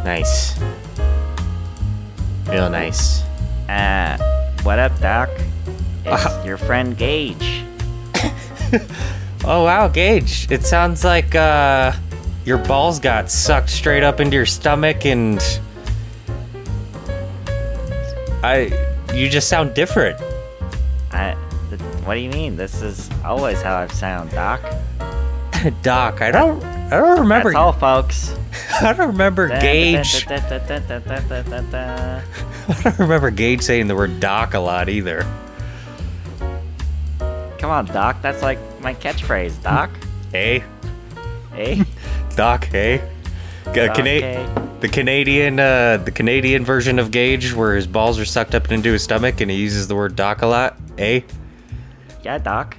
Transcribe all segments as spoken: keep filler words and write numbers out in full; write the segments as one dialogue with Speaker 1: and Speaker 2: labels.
Speaker 1: Nice. Real nice.
Speaker 2: Uh, what up, Doc? It's
Speaker 1: Uh,
Speaker 2: your friend Gage.
Speaker 1: Oh, wow, Gage. It sounds like uh, your balls got sucked straight up into your stomach and... I... You just sound different.
Speaker 2: I. th- What do you mean? This is always how I sound, Doc.
Speaker 1: Doc, I don't... I don't remember...
Speaker 2: That's all, folks.
Speaker 1: I don't remember Gage...
Speaker 2: Come
Speaker 1: I don't remember Gage saying the word Doc a lot either.
Speaker 2: on, Doc. That's like my catchphrase, Doc.
Speaker 1: Hey?
Speaker 2: Eh?
Speaker 1: Doc, hey? G-
Speaker 2: Doc,
Speaker 1: Cana-
Speaker 2: hey.
Speaker 1: The Canadian, uh, the Canadian version of Gage, where his balls are sucked up into his stomach, and he uses the word "doc" a lot. Eh?
Speaker 2: Yeah, Doc.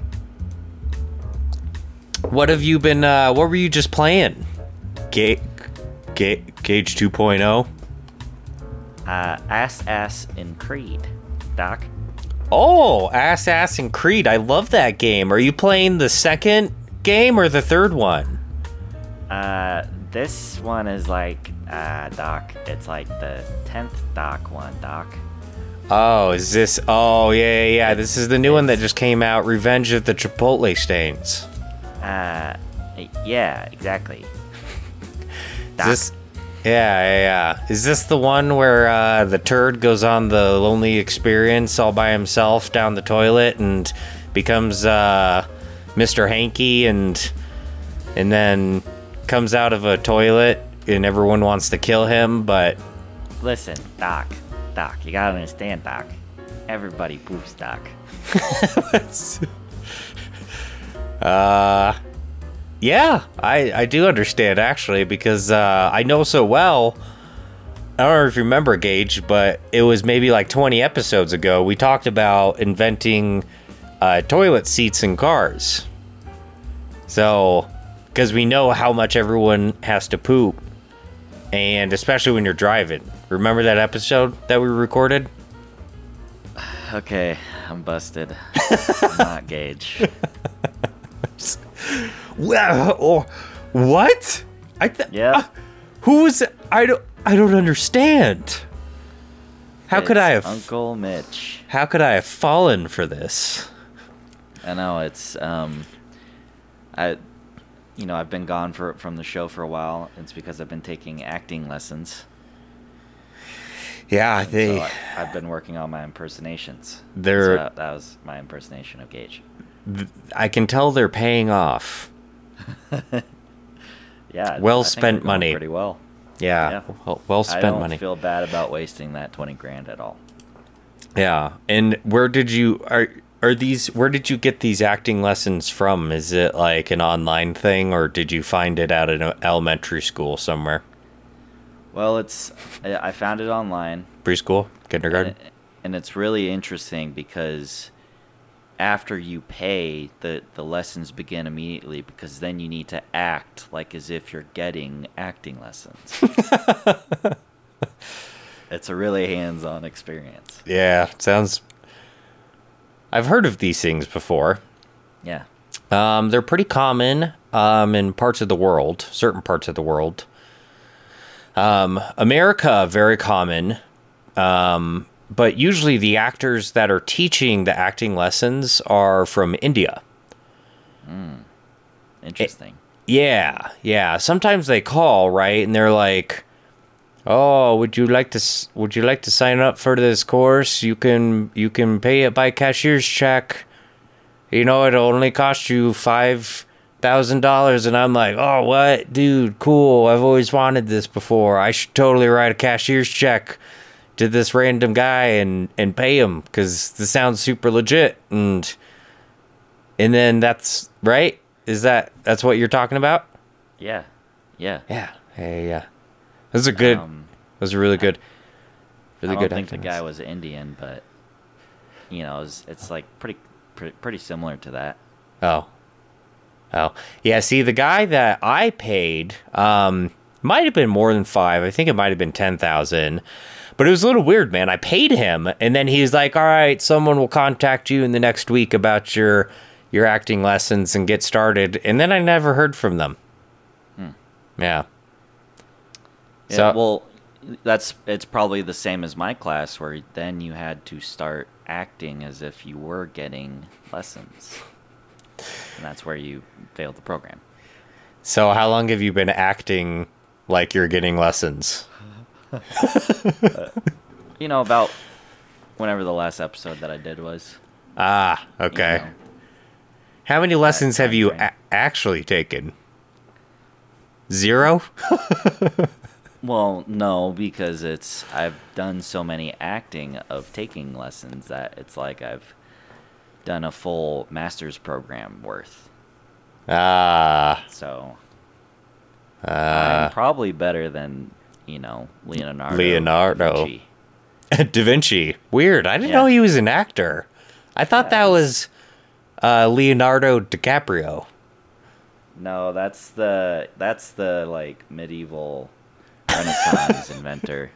Speaker 1: What have you been? Uh, what were you just playing? Ga- Ga- Gage two point oh.
Speaker 2: Uh, ass ass in Creed, Doc.
Speaker 1: Oh, Ass Ass and Creed. I love that game. Are you playing the second game or the third one?
Speaker 2: Uh, this one is like, uh, Doc. It's like the tenth Doc one, Doc.
Speaker 1: Oh, is this? Oh, yeah, yeah, yeah. This is the new one that just came out. Revenge of the Chipotle Stains.
Speaker 2: Uh, yeah, exactly.
Speaker 1: Is
Speaker 2: Doc.
Speaker 1: this? Yeah, yeah, yeah. Is this the one where uh, the turd goes on the lonely experience all by himself down the toilet and becomes uh, Mister Hanky and and then comes out of a toilet and everyone wants to kill him, but
Speaker 2: Listen, Doc. Doc, you gotta understand, Doc. Everybody poops, Doc.
Speaker 1: uh, yeah, I I do understand actually because uh, I know so well. I don't know if you remember, Gage, but it was maybe like twenty episodes ago. We talked about inventing uh, toilet seats in cars. So, because we know how much everyone has to poop, and especially when you're driving. Remember that episode that we recorded?
Speaker 2: Okay, I'm busted. I'm not Gage.
Speaker 1: Well, oh, what? I th-
Speaker 2: Yep.
Speaker 1: uh, who was? I don't. I don't understand. How could
Speaker 2: It's
Speaker 1: I have?
Speaker 2: Uncle Mitch.
Speaker 1: How could I have fallen for this?
Speaker 2: I know it's um, I, you know, I've been gone for from the show for a while. It's because I've been taking acting lessons.
Speaker 1: Yeah,
Speaker 2: So
Speaker 1: they.
Speaker 2: I, I've been working on my impersonations.
Speaker 1: They're-
Speaker 2: So that, that was my impersonation of Gage.
Speaker 1: I can tell they're paying off.
Speaker 2: Yeah.
Speaker 1: Well
Speaker 2: I think
Speaker 1: spent
Speaker 2: they're going
Speaker 1: money.
Speaker 2: Pretty well.
Speaker 1: Yeah,
Speaker 2: Yeah.
Speaker 1: Well, well
Speaker 2: I
Speaker 1: spent
Speaker 2: don't
Speaker 1: money.
Speaker 2: feel bad about wasting that twenty grand at all.
Speaker 1: Yeah, and where did you are are these? Where did you get these acting lessons from? Is it like an online thing, or did you find it at an elementary school somewhere?
Speaker 2: Well, it's I I found it online.
Speaker 1: Preschool, kindergarten.
Speaker 2: And, and it's really interesting because after you pay, the, the lessons begin immediately because then you need to act like as if you're getting acting lessons. It's a really hands-on experience.
Speaker 1: Yeah, it sounds. I've heard of these things before.
Speaker 2: Yeah.
Speaker 1: Um, they're pretty common um, in parts of the world, certain parts of the world. Um, America, very common. Um, but usually the actors that are teaching the acting lessons are from India.
Speaker 2: Interesting.
Speaker 1: Yeah, yeah. Sometimes they call, right? And they're like, "Oh, would you like to s- would you like to sign up for this course? You can you can pay it by cashier's check. You know, it'll only cost you five thousand dollars." And I'm like, "Oh, what, dude? Cool. I've always wanted this before. I should totally write a cashier's check to this random guy and and pay him because this sounds super legit." And and then that's right. Is that that's what you're talking about?
Speaker 2: Yeah. Yeah.
Speaker 1: Yeah. Hey, yeah. This is a good.
Speaker 2: Um,
Speaker 1: This is really good. Really
Speaker 2: I don't
Speaker 1: good.
Speaker 2: think the
Speaker 1: acting.
Speaker 2: guy was Indian, but you know, it's, it's like pretty, pretty pretty similar to that.
Speaker 1: Oh. Oh. Yeah, see, the guy that I paid um, might have been more than five. I think it might have been ten thousand. But it was a little weird, man. I paid him, and then he's like, all right, someone will contact you in the next week about your your acting lessons and get started. And then I never heard from them.
Speaker 2: Hmm.
Speaker 1: Yeah.
Speaker 2: Yeah,
Speaker 1: So-
Speaker 2: well, That's it's probably the same as my class, where then you had to start acting as if you were getting lessons, and that's where you failed the program.
Speaker 1: So how long have you been acting like you're getting lessons?
Speaker 2: uh, you know, about whenever the last episode that I did was.
Speaker 1: Ah, okay. You know, how many lessons have you a- actually taken? Zero?
Speaker 2: Well, no, because it's I've done so many acting of taking lessons that it's like I've done a full master's program worth.
Speaker 1: Ah.
Speaker 2: So
Speaker 1: uh,
Speaker 2: I'm probably better than, you know, Leonardo.
Speaker 1: Leonardo. Da Vinci. Da Vinci. Weird. I didn't yeah. know he was an actor. I thought yeah, that was uh, Leonardo DiCaprio.
Speaker 2: No, that's the that's the like medieval Renaissance inventor.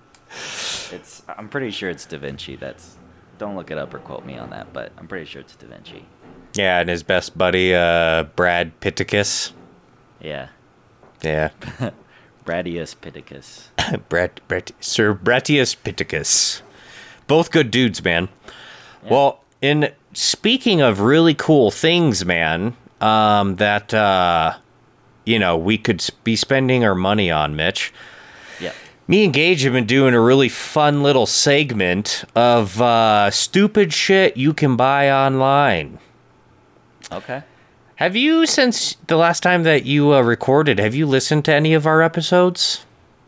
Speaker 2: It's I'm pretty sure it's Da Vinci. That's don't look it up or quote me on that, but I'm pretty sure it's Da Vinci.
Speaker 1: Yeah, and his best buddy, uh, Brad Pittacus.
Speaker 2: Yeah.
Speaker 1: Yeah.
Speaker 2: Bradius Pittacus.
Speaker 1: Brad, Brad, Sir Bratius Pittacus. Both good dudes, man. Yeah. Well, in speaking of really cool things, man, um, that uh, you know we could be spending our money on, Mitch.
Speaker 2: Yeah.
Speaker 1: Me and Gage have been doing a really fun little segment of uh, stupid shit you can buy online.
Speaker 2: Okay.
Speaker 1: Have you, since the last time that you uh, recorded, have you listened to any of our episodes?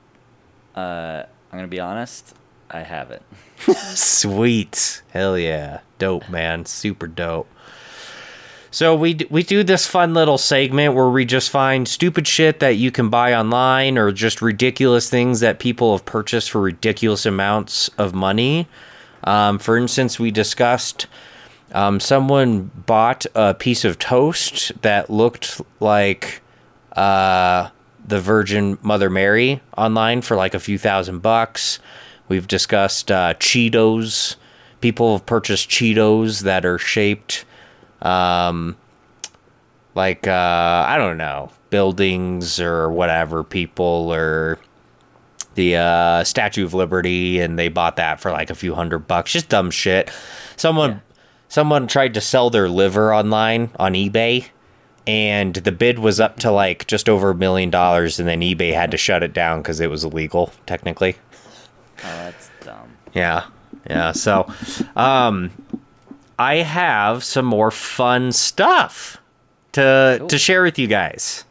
Speaker 2: Uh, I'm going to be honest, I haven't.
Speaker 1: Sweet. Hell yeah. Dope, man. Super dope. So we we do this fun little segment where we just find stupid shit that you can buy online or just ridiculous things that people have purchased for ridiculous amounts of money. Um, for instance, we discussed um, someone bought a piece of toast that looked like uh, the Virgin Mother Mary online for like a few thousand bucks. We've discussed uh, Cheetos. People have purchased Cheetos that are shaped um, like, uh, I don't know, buildings or whatever, people, or the uh, Statue of Liberty, and they bought that for like a few hundred bucks. Just dumb shit. Someone, yeah. someone tried to sell their liver online on eBay, and the bid was up to like just over a million dollars, and then eBay had to shut it down because it was illegal, technically.
Speaker 2: Oh, that's dumb.
Speaker 1: Yeah, yeah. So, um, I have some more fun stuff to cool. to share with you guys.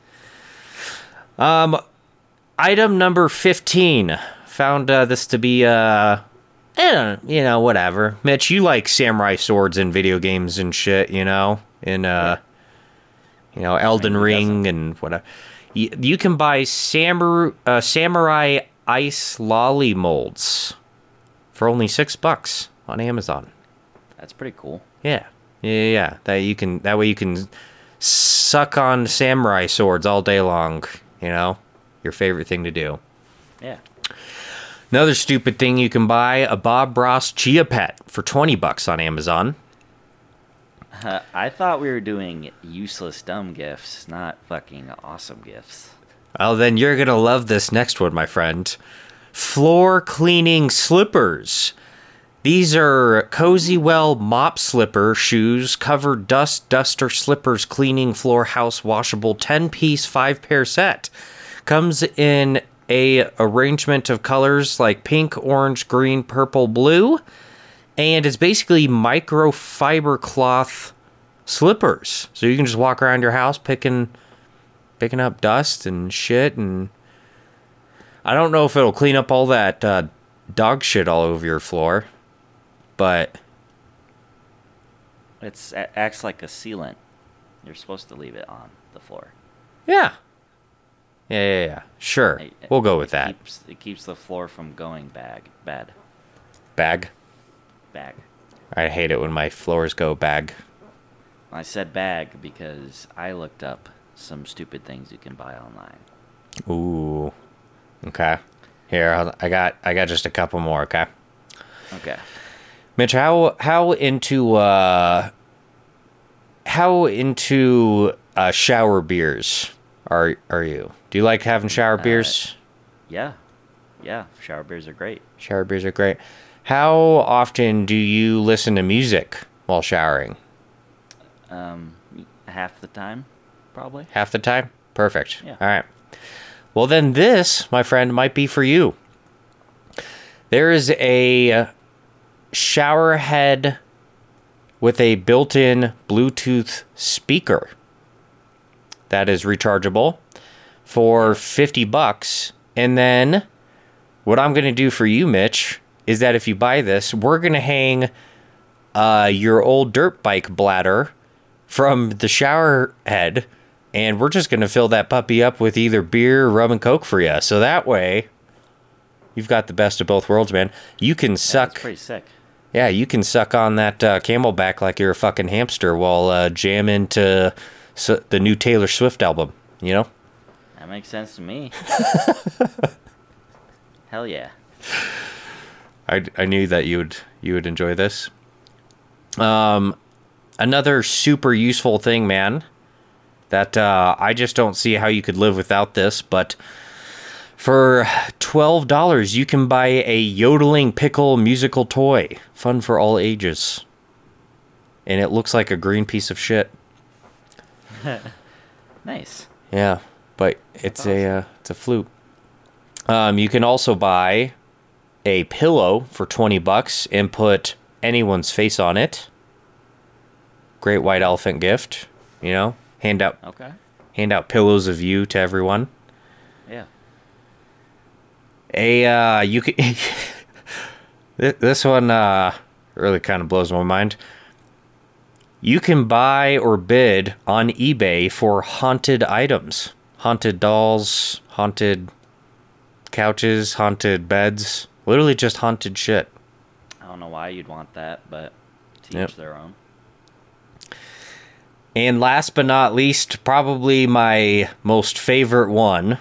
Speaker 1: Um, item number fifteen. Found uh, this to be uh, eh, you know, whatever. Mitch, you like samurai swords in video games and shit, you know, in uh, you know, Elden Ring and whatever. You, you can buy samurai uh, samurai ice lolly molds for only six bucks on Amazon.
Speaker 2: That's pretty cool.
Speaker 1: Yeah. yeah, yeah, that you can. That way you can suck on samurai swords all day long. You know, your favorite thing to do.
Speaker 2: Yeah.
Speaker 1: Another stupid thing you can buy: a Bob Ross Chia Pet for twenty bucks on Amazon.
Speaker 2: Uh, I thought we were doing useless dumb gifts, not fucking awesome gifts.
Speaker 1: Oh, then you're gonna love this next one, my friend. Floor cleaning slippers. These are Cozy Well mop slipper shoes, covered dust duster slippers, cleaning floor house washable ten-piece five-pair set. Comes in a arrangement of colors like pink, orange, green, purple, blue, and it's basically microfiber cloth slippers. So you can just walk around your house picking picking up dust and shit, and I don't know if it'll clean up all that uh, dog shit all over your floor. But
Speaker 2: it's, it acts like a sealant. You're supposed to leave it on the floor.
Speaker 1: Yeah. Yeah, yeah, yeah. Sure. It, we'll go with that.
Speaker 2: Keeps, it keeps the floor from going bag, bad.
Speaker 1: Bag?
Speaker 2: Bag.
Speaker 1: I hate it when my floors go bag.
Speaker 2: I said bag because I looked up some stupid things you can buy online.
Speaker 1: Ooh. Okay. Here, I got I got just a couple more, okay?
Speaker 2: Okay.
Speaker 1: Mitch, how how into uh, how into uh, shower beers are are you? Do you like having shower
Speaker 2: uh,
Speaker 1: beers?
Speaker 2: Yeah. Yeah, shower beers are great.
Speaker 1: Shower beers are great. How often do you listen to music while showering?
Speaker 2: Um, half the time, probably.
Speaker 1: Half the time? Perfect.
Speaker 2: Yeah.
Speaker 1: All right. Well, then this, my friend, might be for you. There is a shower head with a built-in Bluetooth speaker that is rechargeable for fifty bucks. And then what I'm going to do for you, Mitch, is that if you buy this, we're going to hang uh, your old dirt bike bladder from the shower head, and we're just going to fill that puppy up with either beer, rum, and coke for you. So that way, you've got the best of both worlds, man. You can suck.
Speaker 2: That's pretty sick.
Speaker 1: Yeah, you can suck on that uh, Camelback like you're a fucking hamster while uh, jamming to s- the new Taylor Swift album, you know?
Speaker 2: That makes sense to me. Hell yeah.
Speaker 1: I, I knew that you would you would enjoy this. Um, another super useful thing, man, that uh, I just don't see how you could live without this, but for twelve dollars, you can buy a yodeling pickle musical toy. Fun for all ages. And it looks like a green piece of shit.
Speaker 2: Nice.
Speaker 1: Yeah, but it's a uh, it's a flute. Um, you can also buy a pillow for twenty bucks and put anyone's face on it. Great white elephant gift, you know? Hand out
Speaker 2: Okay.
Speaker 1: hand out pillows of you to everyone.
Speaker 2: Yeah.
Speaker 1: A uh you can Th- this one uh really kind of blows my mind. You can buy or bid on eBay for haunted items. Haunted dolls, haunted couches, haunted beds, literally just haunted shit.
Speaker 2: I don't know why you'd want that, but to
Speaker 1: Yep.
Speaker 2: each their own.
Speaker 1: And last but not least, probably my most favorite one,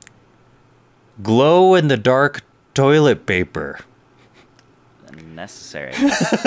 Speaker 1: glow in the dark toilet paper.
Speaker 2: Necessary.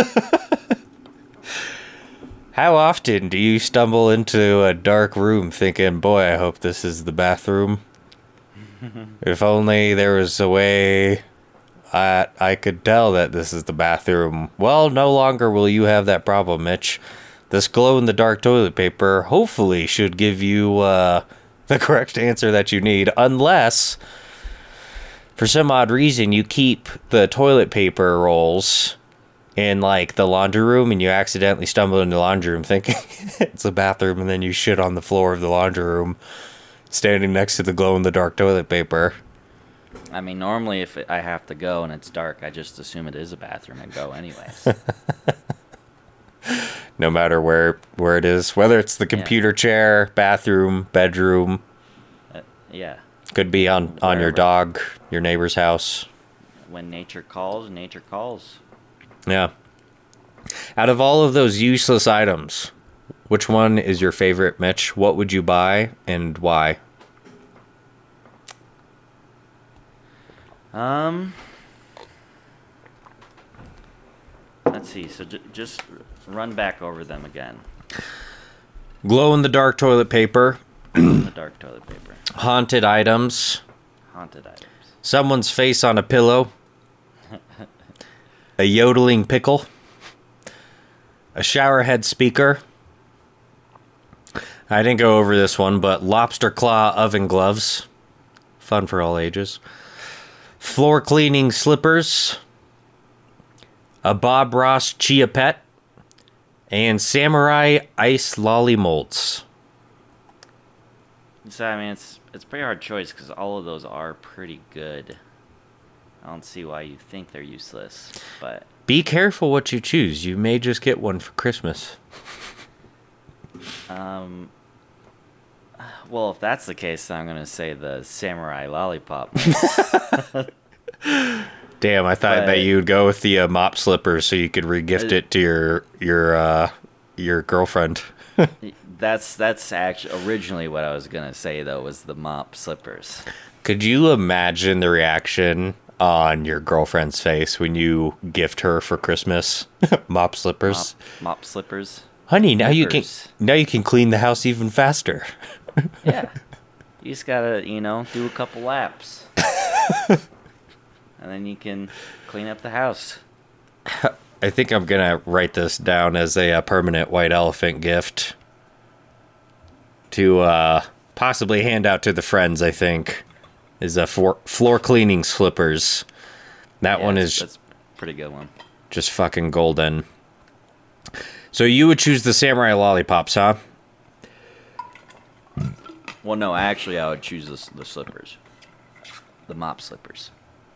Speaker 1: How often do you stumble into a dark room thinking, boy, I hope this is the bathroom? If only there was a way I, I could tell that this is the bathroom. Well, no longer will you have that problem, Mitch. This glow-in-the-dark toilet paper hopefully should give you uh, the correct answer that you need, unless, for some odd reason, you keep the toilet paper rolls in, like, the laundry room, and you accidentally stumble into the laundry room thinking it's a bathroom, and then you shit on the floor of the laundry room, standing next to the glow-in-the-dark toilet paper.
Speaker 2: I mean, normally if I have to go and it's dark, I just assume it is a bathroom and go anyways.
Speaker 1: No matter where where it is, whether it's the computer
Speaker 2: Yeah.
Speaker 1: chair, bathroom, bedroom,
Speaker 2: Uh, yeah.
Speaker 1: could be on, on your
Speaker 2: Wherever.
Speaker 1: dog, your neighbor's house.
Speaker 2: When nature calls, nature calls.
Speaker 1: Yeah. Out of all of those useless items, which one is your favorite, Mitch? What would you buy and why?
Speaker 2: Um, let's see. So j- just run back over them again.
Speaker 1: Glow in the dark toilet paper,
Speaker 2: The dark toilet paper,
Speaker 1: haunted items,
Speaker 2: haunted items,
Speaker 1: someone's face on a pillow, a yodeling pickle, a showerhead speaker. I didn't go over this one, but lobster claw oven gloves. Fun for all ages. Floor cleaning slippers. A Bob Ross Chia Pet. And Samurai Ice Lolly Molds.
Speaker 2: So I mean, it's it's a pretty hard choice because all of those are pretty good. I don't see why you think they're useless, but
Speaker 1: Be careful what you choose. You may just get one for Christmas.
Speaker 2: um, well, if that's the case, then I'm gonna say the samurai lollipop.
Speaker 1: Damn, I thought
Speaker 2: But-
Speaker 1: that you'd go with the uh, mop slippers so you could regift
Speaker 2: Uh,
Speaker 1: it to your your uh, your girlfriend.
Speaker 2: That's that's actually originally what I was gonna say though was the mop slippers.
Speaker 1: Could you imagine the reaction on your girlfriend's face when you gift her for Christmas mop slippers?
Speaker 2: Mop, mop slippers.
Speaker 1: Honey, now you can
Speaker 2: Slippers.
Speaker 1: now you can clean the house even faster.
Speaker 2: Yeah. You just gotta, you know, do a couple laps. and then you can clean up the house.
Speaker 1: I think I'm gonna write this down as a, a permanent white elephant gift to uh, possibly hand out to the friends. I think is a for- floor cleaning slippers. That
Speaker 2: Yeah,
Speaker 1: one
Speaker 2: that's-
Speaker 1: is
Speaker 2: that's a pretty good one.
Speaker 1: just fucking golden. So you would choose the samurai lollipops, huh?
Speaker 2: Well, no, actually, I would choose the, the slippers, the mop slippers.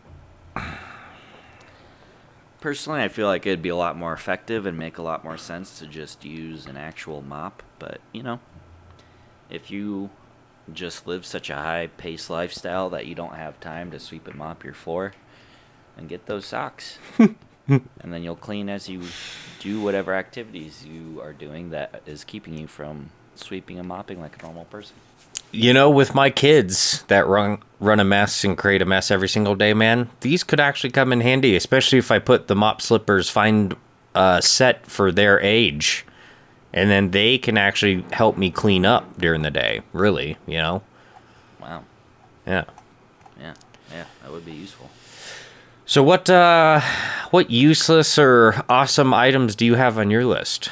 Speaker 2: Personally, I feel like it'd be a lot more effective and make a lot more sense to just use an actual mop. But, you know, if you just live such a high-paced lifestyle that you don't have time to sweep and mop your floor, then get those socks. And then you'll clean as you do whatever activities you are doing that is keeping you from sweeping and mopping like a normal person.
Speaker 1: You know, with my kids that run run a mess and create a mess every single day, man, these could actually come in handy, especially if I put the mop slippers find uh, set for their age. And then they can actually help me clean up during the day, really, you know?
Speaker 2: Wow.
Speaker 1: Yeah.
Speaker 2: Yeah, yeah, that would be useful.
Speaker 1: So what uh, what useless or awesome items do you have on your list?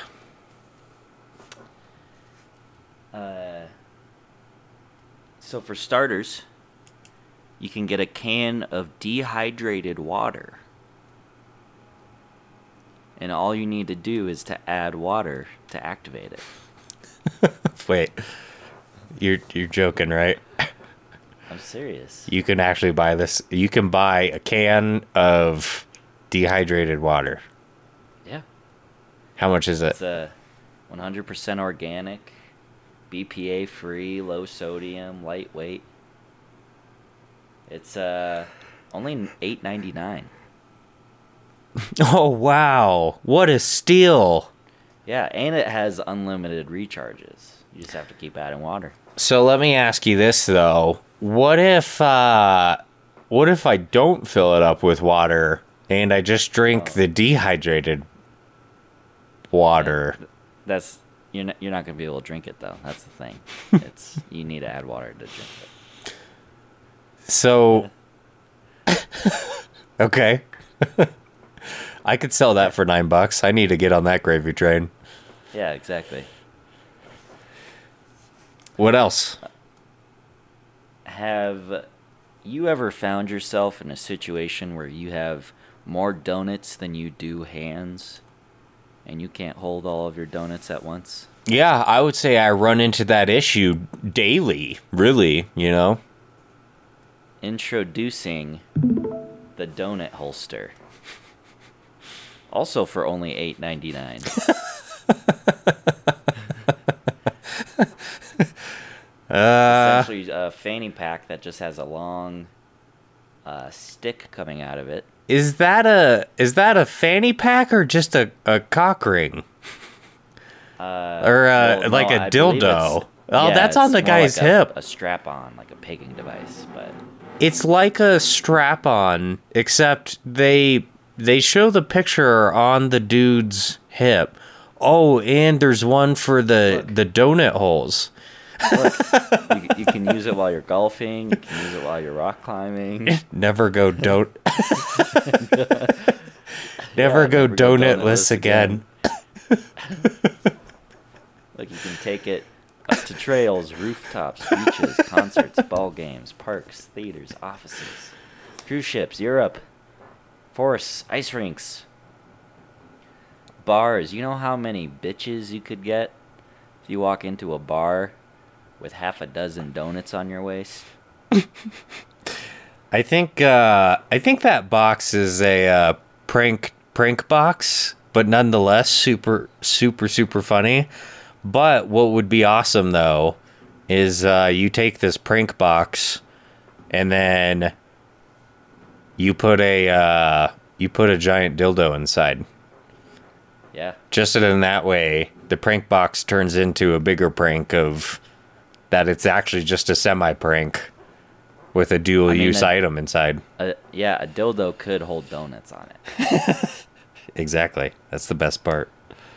Speaker 2: Uh, so for starters, you can get a can of dehydrated water. And all you need to do is to add water to activate it.
Speaker 1: Wait, you're you're joking, right?
Speaker 2: I'm serious.
Speaker 1: You can actually buy this. You can buy a can of dehydrated water.
Speaker 2: Yeah.
Speaker 1: How much is it?
Speaker 2: It's a one hundred percent organic, B P A free, low sodium, lightweight. It's uh only eight ninety-nine.
Speaker 1: Oh wow! What a steal!
Speaker 2: Yeah, and it has unlimited recharges. You just have to keep adding water.
Speaker 1: So let me ask you this though: What if, uh, what if I don't fill it up with water and I just drink
Speaker 2: Oh.
Speaker 1: the dehydrated water?
Speaker 2: That's you're not, you're not gonna be able to drink it though. That's the thing. It's you need to add water to drink it.
Speaker 1: So, okay, I could sell that for nine bucks. I need to get on that gravy train.
Speaker 2: Yeah, exactly.
Speaker 1: What else?
Speaker 2: Have you ever found yourself in a situation where you have more donuts than you do hands, and you can't hold all of your donuts at once?
Speaker 1: Yeah, I would say I run into that issue daily, really, you know?
Speaker 2: Introducing the donut holster. Also for only eight ninety-nine.
Speaker 1: Uh,
Speaker 2: Essentially a fanny pack that just has a long uh, stick coming out of it.
Speaker 1: is that a is that a fanny pack or just a, a cock ring?
Speaker 2: Uh,
Speaker 1: Or, uh,
Speaker 2: well,
Speaker 1: like
Speaker 2: no,
Speaker 1: a
Speaker 2: I believe
Speaker 1: dildo.
Speaker 2: it's-
Speaker 1: Oh,
Speaker 2: yeah,
Speaker 1: that's on
Speaker 2: it's
Speaker 1: the
Speaker 2: more
Speaker 1: guy's
Speaker 2: like a-
Speaker 1: hip.
Speaker 2: A strap-on, like a pegging device, but
Speaker 1: It's like a strap-on, except they they show the picture on the dude's hip. Oh, and there's one for the
Speaker 2: Look.
Speaker 1: the donut holes.
Speaker 2: look, you, you can use it while you're golfing. You can use it while you're rock climbing.
Speaker 1: Never go don't. never
Speaker 2: Yeah,
Speaker 1: go
Speaker 2: never go
Speaker 1: donutless
Speaker 2: donutless
Speaker 1: again.
Speaker 2: Like you can take it up to trails, rooftops, beaches, concerts, ball games, parks, theaters, offices, cruise ships, Europe, forests, ice rinks, bars. You know how many bitches you could get if you walk into a bar with half a dozen donuts on your waist?
Speaker 1: I think uh, I think that box is a uh, prank prank box, but nonetheless super super super funny. But what would be awesome though is uh, you take this prank box and then you put a uh, you put a giant dildo inside.
Speaker 2: Yeah.
Speaker 1: Just in that way, the prank box turns into a bigger prank of that it's actually just a semi prank with a dual
Speaker 2: I mean,
Speaker 1: use
Speaker 2: a-
Speaker 1: item inside.
Speaker 2: A, yeah, a dildo could hold donuts on it.
Speaker 1: Exactly. That's the best part.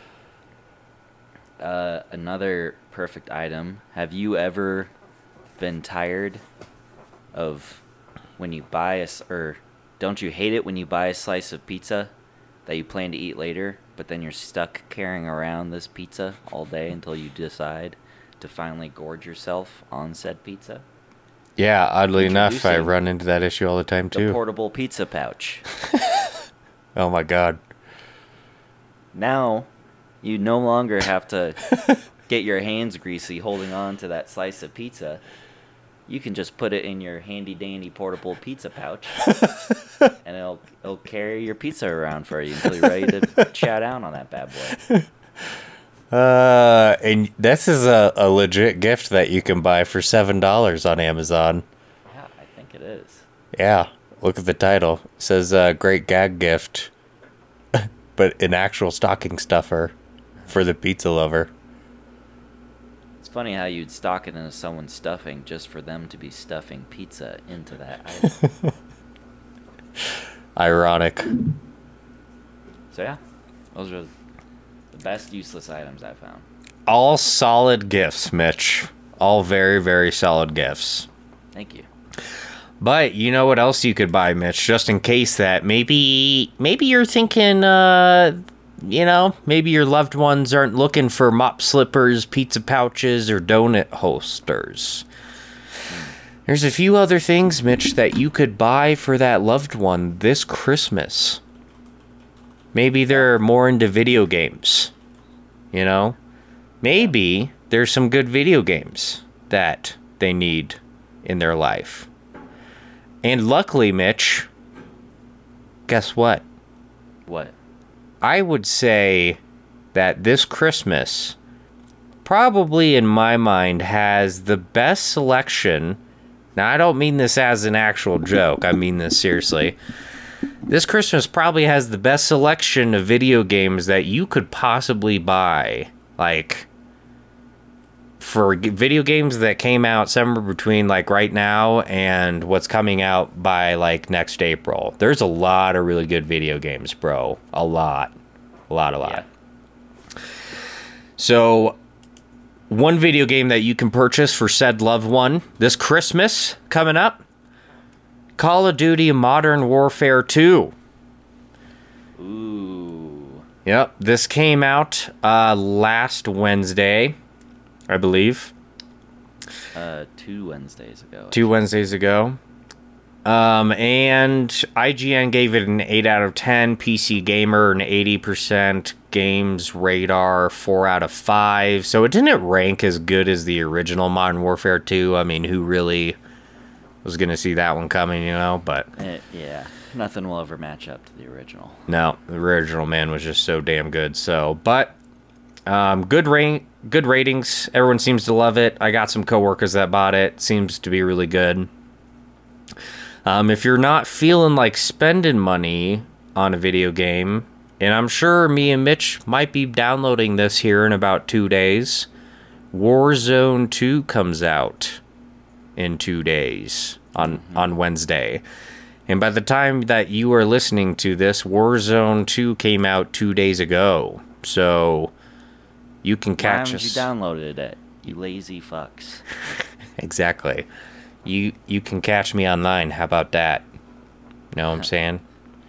Speaker 2: Uh, another perfect item. Have you ever been tired of when you buy a s- or don't you hate it when you buy a slice of pizza that you plan to eat later, but then you're stuck carrying around this pizza all day until you decide to finally gorge yourself on said pizza?
Speaker 1: Yeah, oddly enough, I
Speaker 2: Introducing
Speaker 1: run into that issue all the time
Speaker 2: The
Speaker 1: too.
Speaker 2: portable pizza pouch.
Speaker 1: Oh my god.
Speaker 2: Now, you no longer have to get your hands greasy holding on to that slice of pizza. You can just put it in your handy dandy portable pizza pouch, and it'll it'll carry your pizza around for you until you're ready to chow down on that bad boy.
Speaker 1: Uh, and this is a, a legit gift that you can buy for seven dollars on Amazon.
Speaker 2: Yeah, I think it is.
Speaker 1: Yeah, look at the title. It says uh, "Great Gag Gift," but an actual stocking stuffer for the pizza lover.
Speaker 2: It's funny how you'd stock it into someone's stuffing just for them to be stuffing pizza into that item.
Speaker 1: Ironic.
Speaker 2: So yeah, those are the best useless items I found.
Speaker 1: All solid gifts, Mitch. All very, very solid gifts.
Speaker 2: Thank you.
Speaker 1: But you know what else you could buy, Mitch? Just in case that maybe maybe you're thinking, uh, you know, maybe your loved ones aren't looking for mop slippers, pizza pouches, or donut holsters. There's a few other things, Mitch, that you could buy for that loved one this Christmas. Maybe they're more into video games, you know? Maybe there's some good video games that they need in their life. And luckily, Mitch, guess what?
Speaker 2: What?
Speaker 1: I would say that this Christmas, probably in my mind, has the best selection. Now, I don't mean this as an actual joke. I mean this seriously. This Christmas probably has the best selection of video games that you could possibly buy. Like, for g- video games that came out somewhere between, like, right now and what's coming out by, like, next April. There's a lot of really good video games, bro. A lot. A lot, a lot.
Speaker 2: Yeah.
Speaker 1: So, one video game that you can purchase for said loved one this Christmas coming up, Call of Duty Modern Warfare two.
Speaker 2: Ooh.
Speaker 1: Yep, this came out uh, last Wednesday, I believe.
Speaker 2: Uh, two Wednesdays ago.
Speaker 1: Two Wednesdays ago. Um, and I G N gave it an eight out of ten, P C Gamer an eighty percent, Games Radar four out of five. So it didn't rank as good as the original Modern Warfare two. I mean, who really was going to see that one coming, you know? But
Speaker 2: Eh, yeah, nothing will ever match up to the original.
Speaker 1: no, the original, man, was just so damn good. So, but um, good rank, good ratings. Everyone seems to love it. I got some coworkers that bought it. Seems to be really good. Um, if you're not feeling like spending money on a video game, and I'm sure me and Mitch might be downloading this here in about two days, Warzone two comes out in two days on, mm-hmm. on Wednesday. And by the time that you are listening to this, Warzone two came out two days ago. So you can catch
Speaker 2: Why
Speaker 1: us.
Speaker 2: you downloaded it, you lazy fucks.
Speaker 1: Exactly. You you can catch me online. How about that? Know what I'm saying?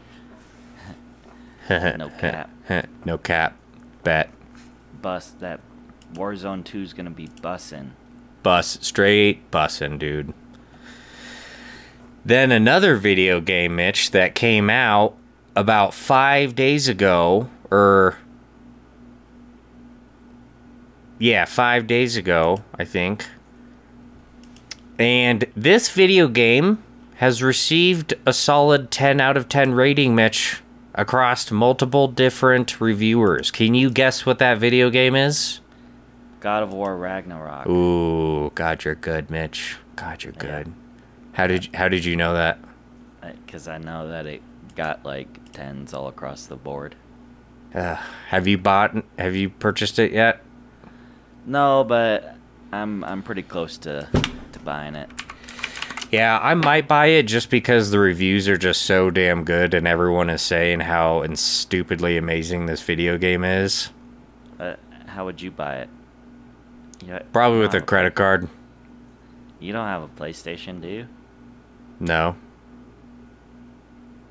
Speaker 2: No cap.
Speaker 1: No cap. Bet.
Speaker 2: Bus that Warzone two is gonna be bussin'.
Speaker 1: Bus. Straight bussin', dude. Then another video game, Mitch, that came out about five days ago, or... Yeah, five days ago, I think. And this video game has received a solid ten out of ten rating, Mitch, across multiple different reviewers. Can you guess what that video game is?
Speaker 2: God of War Ragnarok.
Speaker 1: Ooh, God, you're good, Mitch. God, you're good. Yeah. How did how did you know that?
Speaker 2: Because I know that it got like tens all across the board.
Speaker 1: Uh, have you bought? Have you purchased it yet?
Speaker 2: No, but I'm I'm pretty close to to buying it.
Speaker 1: Yeah, I might buy it just because the reviews are just so damn good, and everyone is saying how and stupidly amazing this video game is.
Speaker 2: Uh, how would you buy it? You,
Speaker 1: Probably
Speaker 2: you
Speaker 1: with a credit card.
Speaker 2: You don't have a PlayStation, do you?
Speaker 1: No.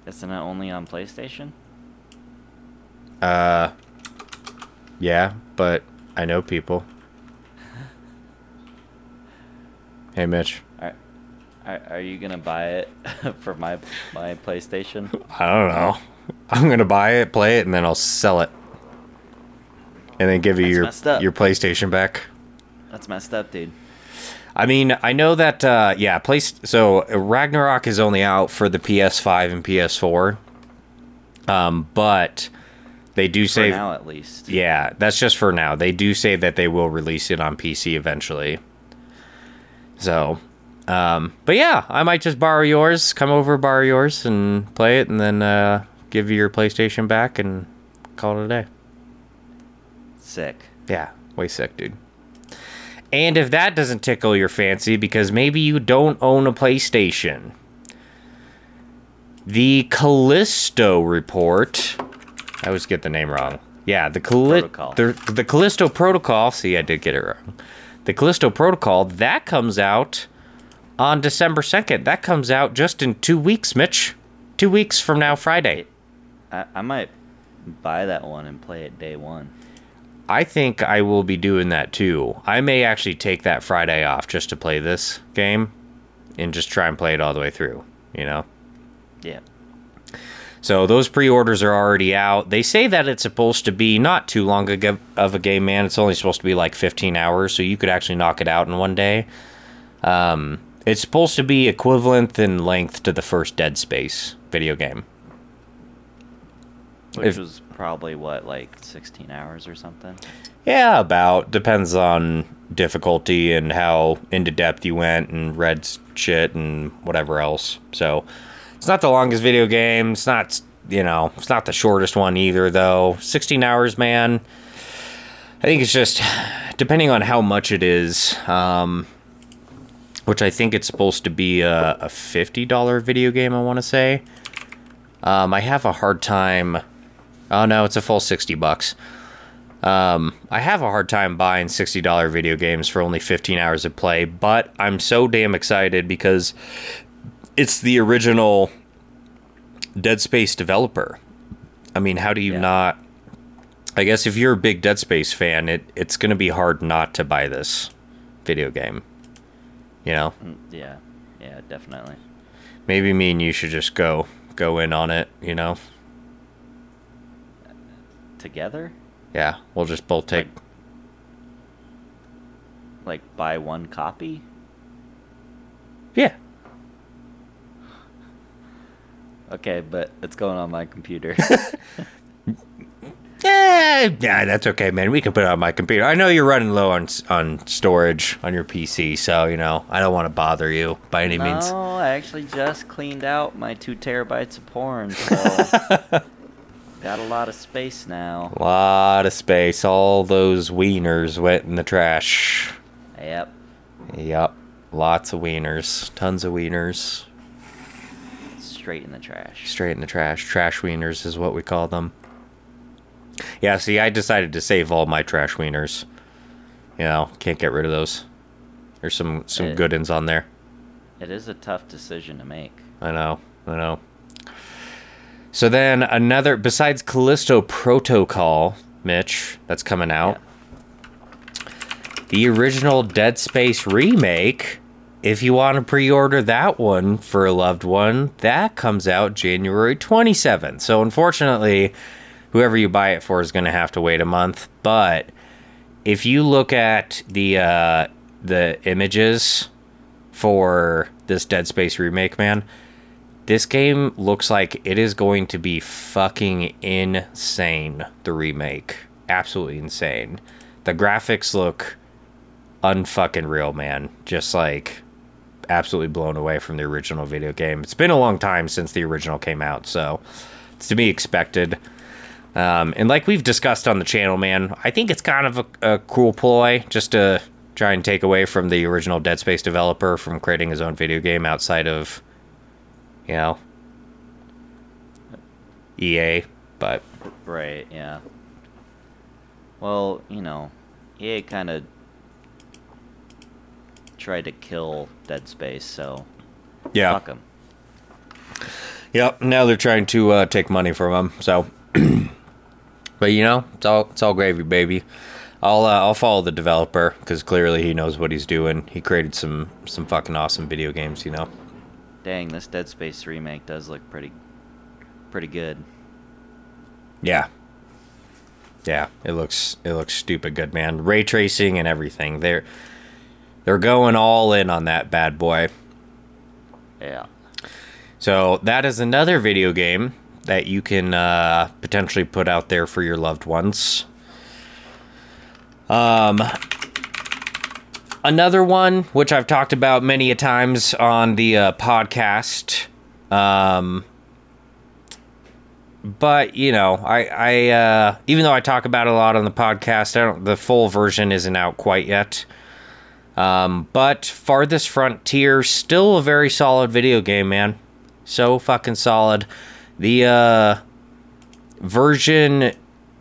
Speaker 2: Isn't it only on PlayStation?
Speaker 1: Uh, yeah, but I know people. Hey, Mitch.
Speaker 2: Are, are, are you gonna buy it for my my PlayStation?
Speaker 1: I don't know. I'm gonna buy it, play it, and then I'll sell it, and then give you
Speaker 2: That's
Speaker 1: your
Speaker 2: messed up.
Speaker 1: your PlayStation back.
Speaker 2: That's messed up, dude.
Speaker 1: I mean, I know that. Uh, yeah, place. So Ragnarok is only out for the P S five and P S four. Um, but they do
Speaker 2: For
Speaker 1: say
Speaker 2: now, at least.
Speaker 1: Yeah, that's just for now. They do say that they will release it on P C eventually. So, um, but yeah, I might just borrow yours, come over, borrow yours, and play it, and then uh, give you your PlayStation back and call it a day.
Speaker 2: Sick.
Speaker 1: Yeah, way sick, dude. And if that doesn't tickle your fancy, because maybe you don't own a PlayStation, the Callisto Report. I always get the name wrong. Yeah, the, Calli-
Speaker 2: Protocol.
Speaker 1: the the Callisto Protocol. See, I did get it wrong. The Callisto Protocol, that comes out on December second. That comes out just in two weeks, Mitch. Two weeks from now, Friday.
Speaker 2: I, I might buy that one and play it day one.
Speaker 1: I think I will be doing that too. I may actually take that Friday off just to play this game and just try and play it all the way through, you know?
Speaker 2: Yeah.
Speaker 1: So those pre-orders are already out. They say that it's supposed to be not too long ago of a game, man. It's only supposed to be like fifteen hours, so you could actually knock it out in one day. Um, it's supposed to be equivalent in length to the first Dead Space video game.
Speaker 2: Which
Speaker 1: If-
Speaker 2: was probably, what, like sixteen hours or something?
Speaker 1: Yeah, about. Depends on difficulty and how into depth you went and read shit and whatever else. So it's not the longest video game. It's not, you know, it's not the shortest one either, though. sixteen hours, man. I think it's just depending on how much it is, um, which I think it's supposed to be a, a fifty dollars video game, I want to say. Um, I have a hard time. Oh, no, it's a full sixty bucks. Um, I have a hard time buying sixty dollars video games for only fifteen hours of play, but I'm so damn excited because it's the original Dead Space developer. I mean, how do you
Speaker 2: Yeah.
Speaker 1: not... I guess if you're a big Dead Space fan, it, it's going to be hard not to buy this video game. You know?
Speaker 2: Mm, Yeah. Yeah, definitely.
Speaker 1: Maybe me and you should just go go in on it, you know?
Speaker 2: Together?
Speaker 1: Yeah, we'll just both take...
Speaker 2: Like, buy one copy?
Speaker 1: Yeah.
Speaker 2: Okay, but it's going on my computer.
Speaker 1: Yeah, yeah, that's okay, man. We can put it on my computer. I know you're running low on on storage on your P C, so, you know, I don't want to bother you by any
Speaker 2: no,
Speaker 1: means.
Speaker 2: I actually just cleaned out my two terabytes of porn, so got a lot of space now.
Speaker 1: A lot of space. All those wieners went in the trash.
Speaker 2: Yep.
Speaker 1: Yep. Lots of wieners. Tons of wieners.
Speaker 2: Straight in the trash.
Speaker 1: Straight in the trash. Trash wieners is what we call them. Yeah, see, I decided to save all my trash wieners. You know, can't get rid of those. There's some, some
Speaker 2: Eh.
Speaker 1: good ones on there.
Speaker 2: It is a tough decision to make.
Speaker 1: I know, I know. So then another, besides Callisto Protocol, Mitch, that's coming out.
Speaker 2: Yeah.
Speaker 1: The original Dead Space remake, if you want to pre-order that one for a loved one, that comes out January twenty-seventh. So unfortunately, whoever you buy it for is going to have to wait a month. But if you look at the uh, the images for this Dead Space remake, man, this game looks like it is going to be fucking insane, the remake. Absolutely insane. The graphics look unfucking real, man. Just like absolutely blown away from the original video game. It's been a long time since the original came out, so it's to be expected. Um, and like we've discussed on the channel, man, I think it's kind of a, a cool ploy just to try and take away from the original Dead Space developer from creating his own video game outside of, you know, E A. But
Speaker 2: Right, yeah. Well, you know, E A kind of tried to kill Dead Space, so
Speaker 1: yeah,
Speaker 2: fuck 'em.
Speaker 1: Yep. Now they're trying to uh, take money from him. So, but you know, it's all it's all gravy, baby. I'll uh, I'll follow the developer because clearly he knows what he's doing. He created some some fucking awesome video games, you know.
Speaker 2: Dang, this Dead Space remake does look pretty, pretty good.
Speaker 1: Yeah. Yeah, it looks it looks stupid good, man. Ray tracing and everything. They're they're going all in on that bad boy.
Speaker 2: Yeah.
Speaker 1: So that is another video game that you can uh, potentially put out there for your loved ones. Um, another one which I've talked about many a times on the uh, podcast. Um. But, you know, I, I uh, even though I talk about it a lot on the podcast, I don't, the full version isn't out quite yet. Um, but Farthest Frontier, still a very solid video game, man. So fucking solid. The uh, version,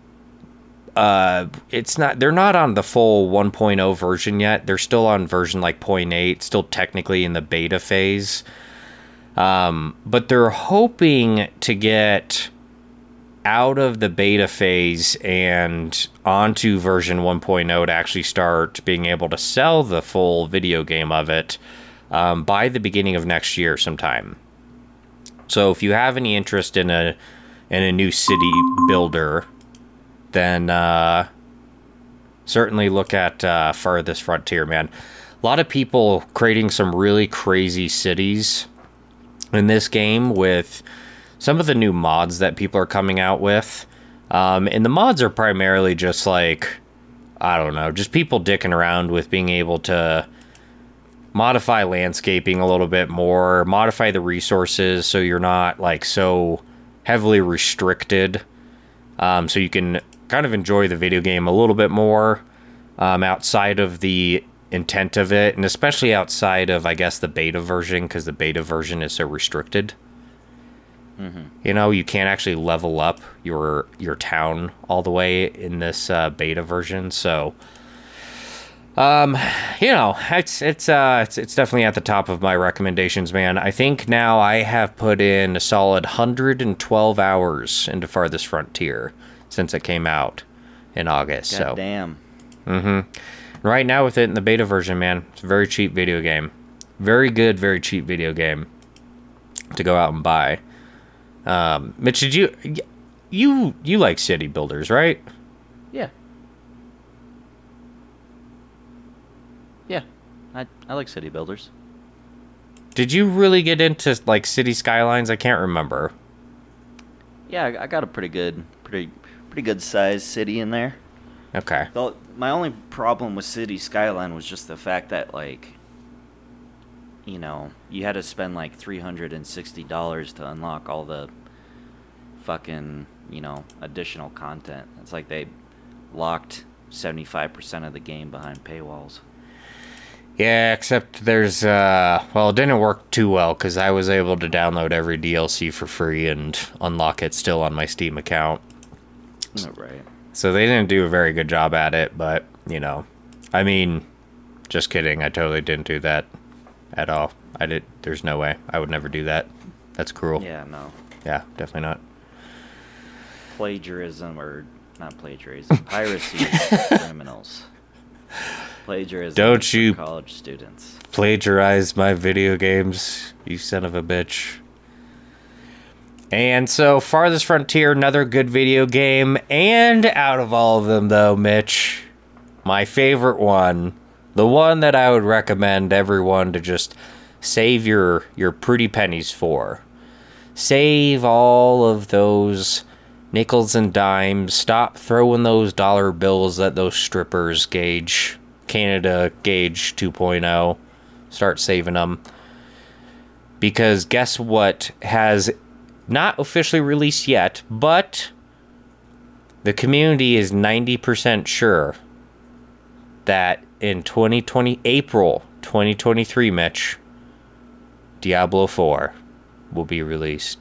Speaker 1: uh, it's not, they're not on the full one point oh version yet. They're still on version like zero point eight, still technically in the beta phase. Um, but they're hoping to get out of the beta phase and onto version one point oh to actually start being able to sell the full video game of it um, by the beginning of next year sometime. So if you have any interest in a in a new city builder, then uh, certainly look at uh, Farthest Frontier, man. A lot of people creating some really crazy cities in this game with some of the new mods that people are coming out with. Um, and the mods are primarily just like, I don't know, just people dicking around with being able to modify landscaping a little bit more, modify the resources so you're not like so heavily restricted. Um, so you can kind of enjoy the video game a little bit more um, outside of the intent of it, and especially outside of, I guess, the beta version, because the beta version is so restricted. Mm-hmm. You know, you can't actually level up your your town all the way in this uh, beta version. So, um, you know, it's it's uh it's it's definitely at the top of my recommendations, man. I think now I have put in a solid one hundred twelve hours into Farthest Frontier since it came out in August.
Speaker 2: God
Speaker 1: so
Speaker 2: damn.
Speaker 1: Mm-hmm. Right now with it in the beta version, man, it's a very cheap video game. Very good, very cheap video game to go out and buy. Um, Mitch, did you, you, you like city builders, right?
Speaker 2: Yeah. Yeah. I, I like city builders.
Speaker 1: Did you really get into, like, City Skylines? I can't remember.
Speaker 2: Yeah, I, I got a pretty good, pretty, pretty good sized city in there.
Speaker 1: Okay.
Speaker 2: The, my only problem with City Skyline was just the fact that, like, you know, you had to spend like three hundred sixty dollars to unlock all the fucking, you know, additional content. It's like they locked seventy-five percent of the game behind paywalls.
Speaker 1: Yeah, except there's, uh, well, it didn't work too well because I was able to download every D L C for free and unlock it still on my Steam account.
Speaker 2: Oh, right.
Speaker 1: So they didn't do a very good job at it, but, you know, I mean, just kidding. I totally didn't do that. At all. I did. There's no way. I would never do that. That's cruel.
Speaker 2: Yeah, no.
Speaker 1: Yeah, definitely not.
Speaker 2: Plagiarism, or not plagiarism, piracy is criminals. Plagiarism
Speaker 1: Don't
Speaker 2: is for
Speaker 1: you
Speaker 2: college students.
Speaker 1: Plagiarize my video games, you son of a bitch. And so, Farthest Frontier, another good video game. And out of all of them, though, Mitch, my favorite one, the one that I would recommend everyone to just save your, your pretty pennies for. Save all of those nickels and dimes. Stop throwing those dollar bills at those strippers, Gage. Canada Gage two point oh. Start saving them. Because guess what has not officially released yet, but the community is ninety percent sure that in twenty twenty, April twenty twenty-three, Mitch, Diablo four will be released.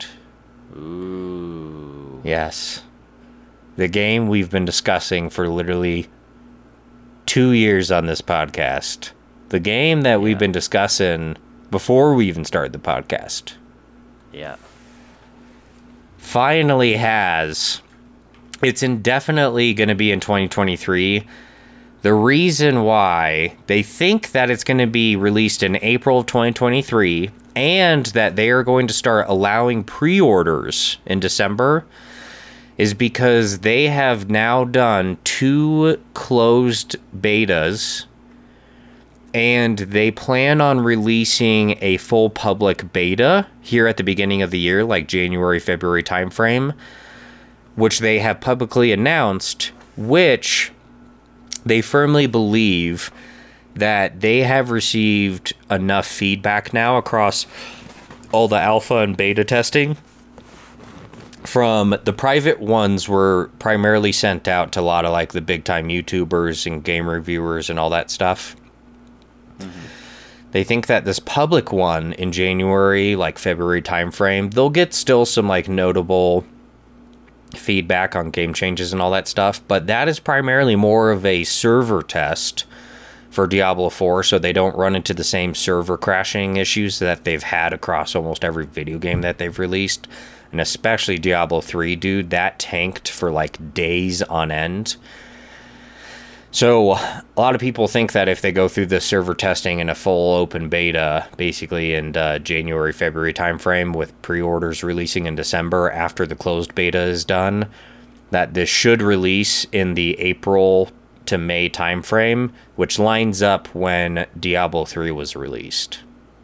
Speaker 2: Ooh.
Speaker 1: Yes. The game we've been discussing for literally two years on this podcast. The game that yeah. we've been discussing before we even started the podcast.
Speaker 2: Yeah.
Speaker 1: finally has. It's indefinitely going to be in twenty twenty-three. The reason why they think that it's going to be released in April of twenty twenty-three and that they are going to start allowing pre-orders in December is because they have now done two closed betas and they plan on releasing a full public beta here at the beginning of the year, like January, February timeframe, which they have publicly announced, which they firmly believe that they have received enough feedback now across all the alpha and beta testing. From the private ones were primarily sent out to a lot of like the big time YouTubers and game reviewers and all that stuff. Mm-hmm. They think that this public one in January, like February timeframe, they'll get still some like notable feedback on game changes and all that stuff, but that is primarily more of a server test for Diablo four, so they don't run into the same server crashing issues that they've had across almost every video game that they've released, and especially Diablo three, dude, that tanked for like days on end. So a lot of people think that if they go through the server testing in a full open beta, basically in uh, January, February timeframe, with pre-orders releasing in December after the closed beta is done, that this should release in the April to May timeframe, which lines up when Diablo three was released.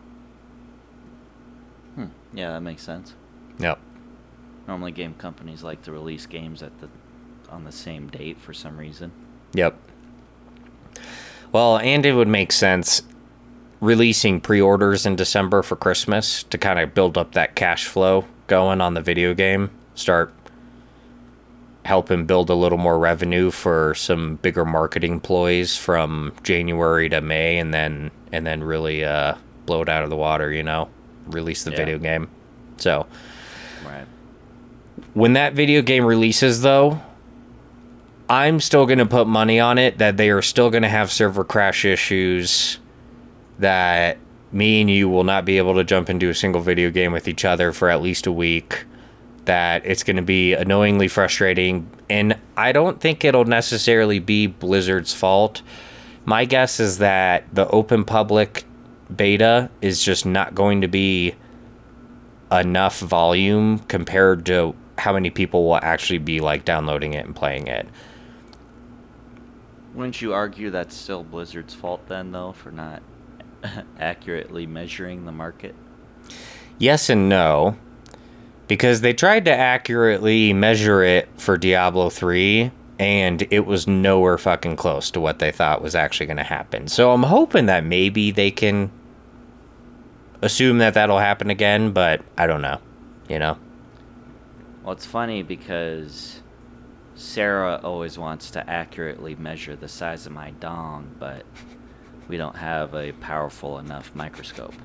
Speaker 2: Hmm. Yeah, that makes sense.
Speaker 1: Yep.
Speaker 2: Normally game companies like to release games at the on the same date for some reason.
Speaker 1: Yep. Well, and it would make sense releasing pre-orders in December for Christmas to kind of build up that cash flow going on the video game. Start helping build a little more revenue for some bigger marketing ploys from January to May, and then and then really uh, blow it out of the water, you know, release the yeah. video game. So,
Speaker 2: right.
Speaker 1: When that video game releases, though, I'm still going to put money on it that they are still going to have server crash issues, that me and you will not be able to jump into a single video game with each other for at least a week, that it's going to be annoyingly frustrating, and I don't think it'll necessarily be Blizzard's fault. My guess is that the open public beta is just not going to be enough volume compared to how many people will actually be like downloading it and playing it.
Speaker 2: Wouldn't you argue that's still Blizzard's fault then, though, for not accurately measuring the market?
Speaker 1: Yes and no. Because they tried to accurately measure it for Diablo three, and it was nowhere fucking close to what they thought was actually going to happen. So I'm hoping that maybe they can assume that that'll happen again, but I don't know, you know?
Speaker 2: Well, it's funny because Sarah always wants to accurately measure the size of my dong, but we don't have a powerful enough microscope.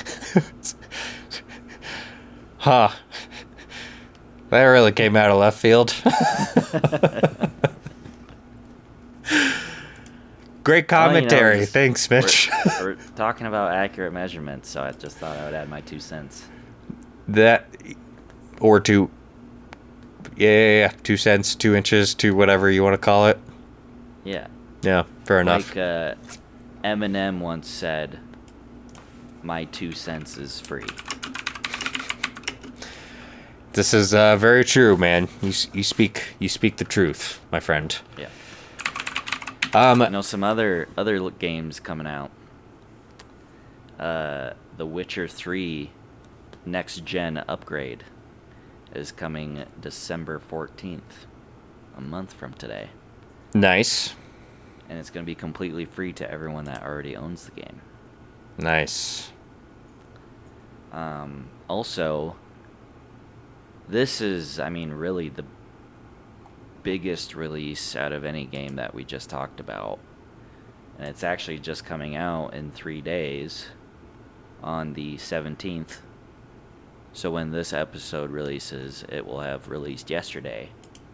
Speaker 1: Huh. That really came out of left field. Great commentary. Well, you know, just, Thanks, Mitch.
Speaker 2: We're, we're talking about accurate measurements, so I just thought I would add my two cents.
Speaker 1: That, or two, yeah, yeah, yeah, two cents, two inches, two whatever you want to call it.
Speaker 2: Yeah.
Speaker 1: Yeah, fair enough.
Speaker 2: Like uh, Eminem once said, my two cents is free.
Speaker 1: This is uh, very true, man. You you speak you speak the truth, my friend.
Speaker 2: Yeah.
Speaker 1: Um,
Speaker 2: I know some other other games coming out. Uh, The Witcher three next gen upgrade is coming December fourteenth, a month from today.
Speaker 1: Nice.
Speaker 2: And it's going to be completely free to everyone that already owns the game.
Speaker 1: Nice.
Speaker 2: Um, also, this is, I mean, really the biggest release out of any game that we just talked about. And it's actually just coming out in three days on the seventeenth. So when this episode releases, it will have released yesterday.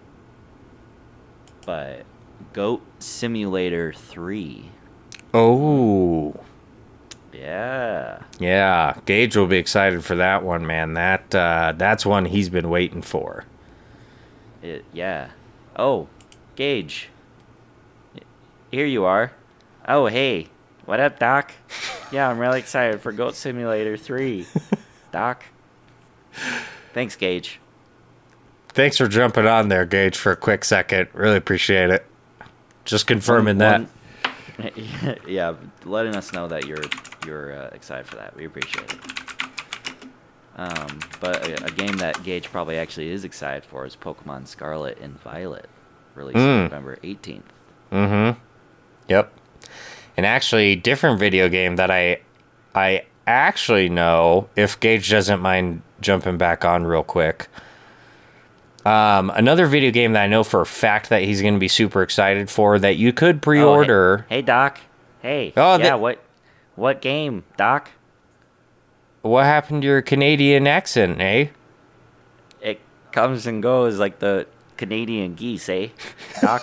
Speaker 2: But Goat Simulator three
Speaker 1: Oh.
Speaker 2: Yeah.
Speaker 1: Yeah, Gage will be excited for that one, man. That uh, that's one he's been waiting for.
Speaker 2: It, yeah. Oh, Gage. Here you are. Oh, hey. What up, Doc? Yeah, I'm really excited for Goat Simulator three. Doc. Thanks, Gage.
Speaker 1: Thanks for jumping on there, Gage, for a quick second. Really appreciate it. Just confirming
Speaker 2: One-
Speaker 1: that.
Speaker 2: one- yeah, letting us know that you're you're uh, excited for that. We appreciate it. Um, but a, a game that Gage probably actually is excited for is Pokemon Scarlet and Violet, released
Speaker 1: Mm.
Speaker 2: November eighteenth.
Speaker 1: Mm-hmm. Yep. And actually, different video game that I I actually know, if Gage doesn't mind jumping back on real quick. Um, another video game that I know for a fact that he's going to be super excited for that you could pre-order.
Speaker 2: Oh, hey, hey, Doc. Hey.
Speaker 1: Oh,
Speaker 2: yeah,
Speaker 1: the-
Speaker 2: what what game, Doc?
Speaker 1: What happened to your Canadian accent, eh?
Speaker 2: It comes and goes like the Canadian geese, eh, Doc?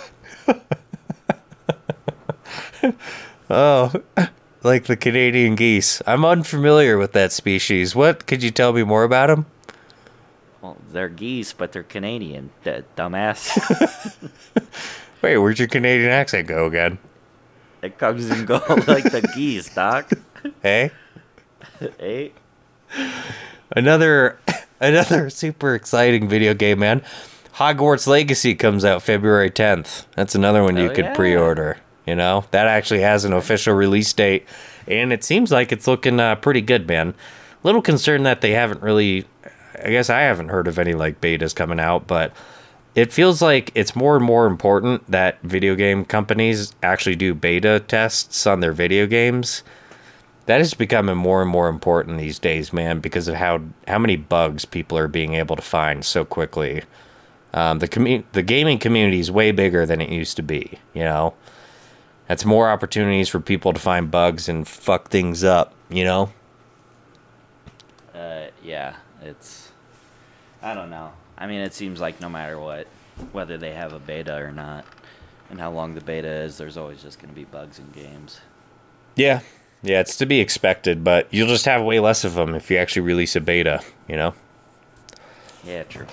Speaker 1: Oh, like the Canadian geese. I'm unfamiliar with that species. What? Could you tell me more about them?
Speaker 2: Well, they're geese, but they're Canadian, d- dumbass.
Speaker 1: Wait, where'd your Canadian accent go again?
Speaker 2: It comes and goes like the geese, Doc.
Speaker 1: Hey?
Speaker 2: Eh?
Speaker 1: Another another super exciting video game, man. Hogwarts Legacy comes out February tenth. That's another one you
Speaker 2: Oh,
Speaker 1: could
Speaker 2: yeah.
Speaker 1: pre-order, you know? That actually has an official release date, and it seems like it's looking uh, pretty good, man. Little concerned that they haven't really... I guess I haven't heard of any, like, betas coming out, but it feels like it's more and more important that video game companies actually do beta tests on their video games. That is becoming more and more important these days, man, because of how how many bugs people are being able to find so quickly. Um, the commu- the gaming community is way bigger than it used to be, you know? That's more opportunities for people to find bugs and fuck things up, you know?
Speaker 2: Uh, yeah, it's... I don't know. I mean, it seems like no matter what, whether they have a beta or not, and how long the beta is, there's always just going to be bugs in games.
Speaker 1: Yeah. Yeah, it's to be expected, but you'll just have way less of them if you actually release a beta, you know?
Speaker 2: Yeah, true.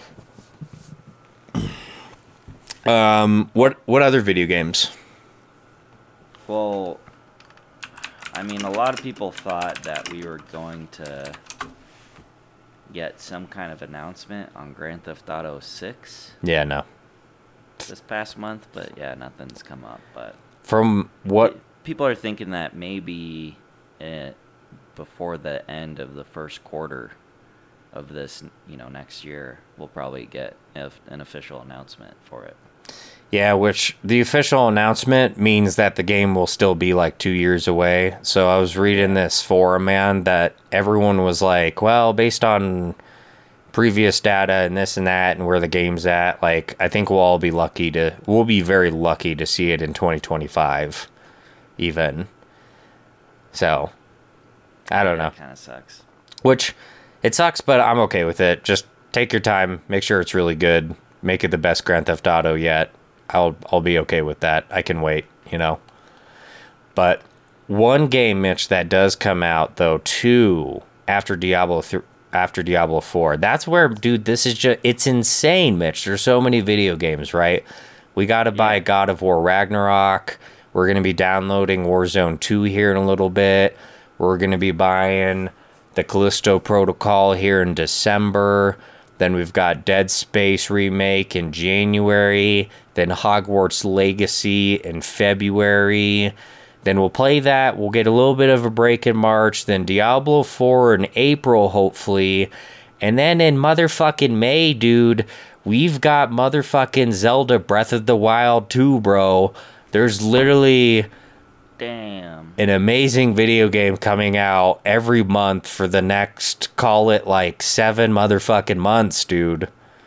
Speaker 1: Um, what what other video games?
Speaker 2: Well, I mean, a lot of people thought that we were going to get some kind of announcement on Grand Theft Auto six
Speaker 1: Yeah, no.
Speaker 2: this past month, but yeah, nothing's come up. But
Speaker 1: From what...
Speaker 2: people are thinking that maybe it, before the end of the first quarter of this, you know, next year, we'll probably get a, an official announcement for it.
Speaker 1: Yeah, which the official announcement means that the game will still be like two years away. So I was reading this forum, man, that everyone was like, well, based on previous data and this and that and where the game's at, like, I think we'll all be lucky to, we'll be very lucky to see it in twenty twenty-five, even. So, I don't know.
Speaker 2: It kind of sucks.
Speaker 1: Which, it sucks, but I'm okay with it. Just take your time, make sure it's really good, make it the best Grand Theft Auto yet. I'll I'll be okay with that. I can wait, you know. But one game, Mitch, that does come out though, two after Diablo th- after Diablo four. That's where, dude, this is just it's insane, Mitch. There's so many video games, right? We got to buy
Speaker 2: Yeah.
Speaker 1: God of War Ragnarok. We're going to be downloading Warzone two here in a little bit. We're going to be buying the Callisto Protocol here in December. Then we've got Dead Space Remake in January. Then Hogwarts Legacy in February. Then we'll play that. We'll get a little bit of a break in March. Then Diablo four in April, hopefully. And then in motherfucking May, dude, we've got motherfucking Zelda Breath of the Wild two, bro. There's literally
Speaker 2: Damn.
Speaker 1: an amazing video game coming out every month for the next, call it like seven motherfucking months, dude.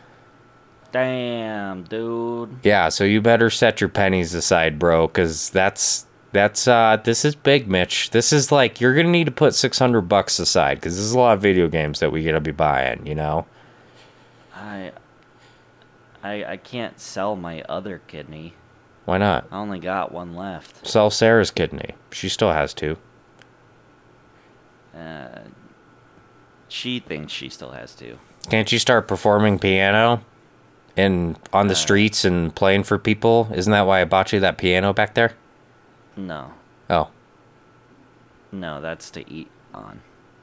Speaker 2: Damn, dude.
Speaker 1: Yeah, so you better set your pennies aside, bro, because that's, that's, uh, this is big, Mitch. This is like, you're gonna need to put six hundred bucks aside, because there's a lot of video games that we gotta be buying, you know?
Speaker 2: I, I, I can't sell my other kidney.
Speaker 1: Why not?
Speaker 2: I only got one left.
Speaker 1: Sell Sarah's kidney. She still has two.
Speaker 2: Uh, she thinks she still has to.
Speaker 1: Can't you start performing piano and on the
Speaker 2: Uh,
Speaker 1: streets and playing for people? Isn't that why I bought you that piano back there?
Speaker 2: No.
Speaker 1: Oh.
Speaker 2: No, that's to eat on.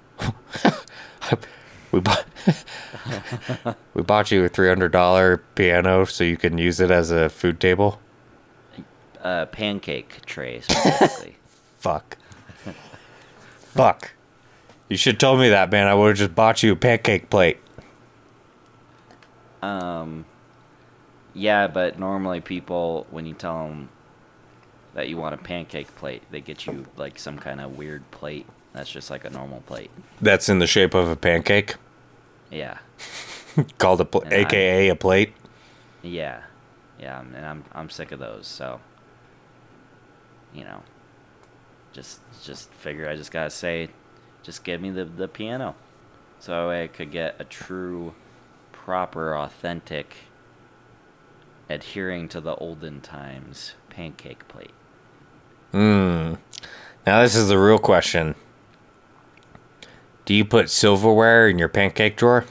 Speaker 1: we bought we bought you a three hundred dollar piano so you can use it as a food table.
Speaker 2: Uh, pancake tray, specifically.
Speaker 1: Fuck. Fuck. You should have told me that, man. I would have just bought you a pancake plate.
Speaker 2: Um, yeah, but normally people, when you tell them that you want a pancake plate, they get you like some kind of weird plate that's just like a normal plate.
Speaker 1: That's in the shape of a pancake?
Speaker 2: Yeah.
Speaker 1: Called a pl-
Speaker 2: And
Speaker 1: A K A a plate?
Speaker 2: Yeah. Yeah, and I'm I'm sick of those, so you know, just just figure I just gotta say, just give me the, the piano. So I could get a true, proper, authentic, adhering to the olden times pancake plate.
Speaker 1: Hmm. Now this is the real question. Do you put silverware in your pancake drawer?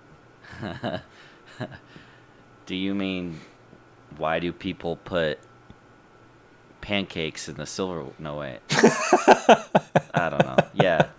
Speaker 2: Do you mean, why do people put pancakes in the silver? No, wait. I don't know. Yeah.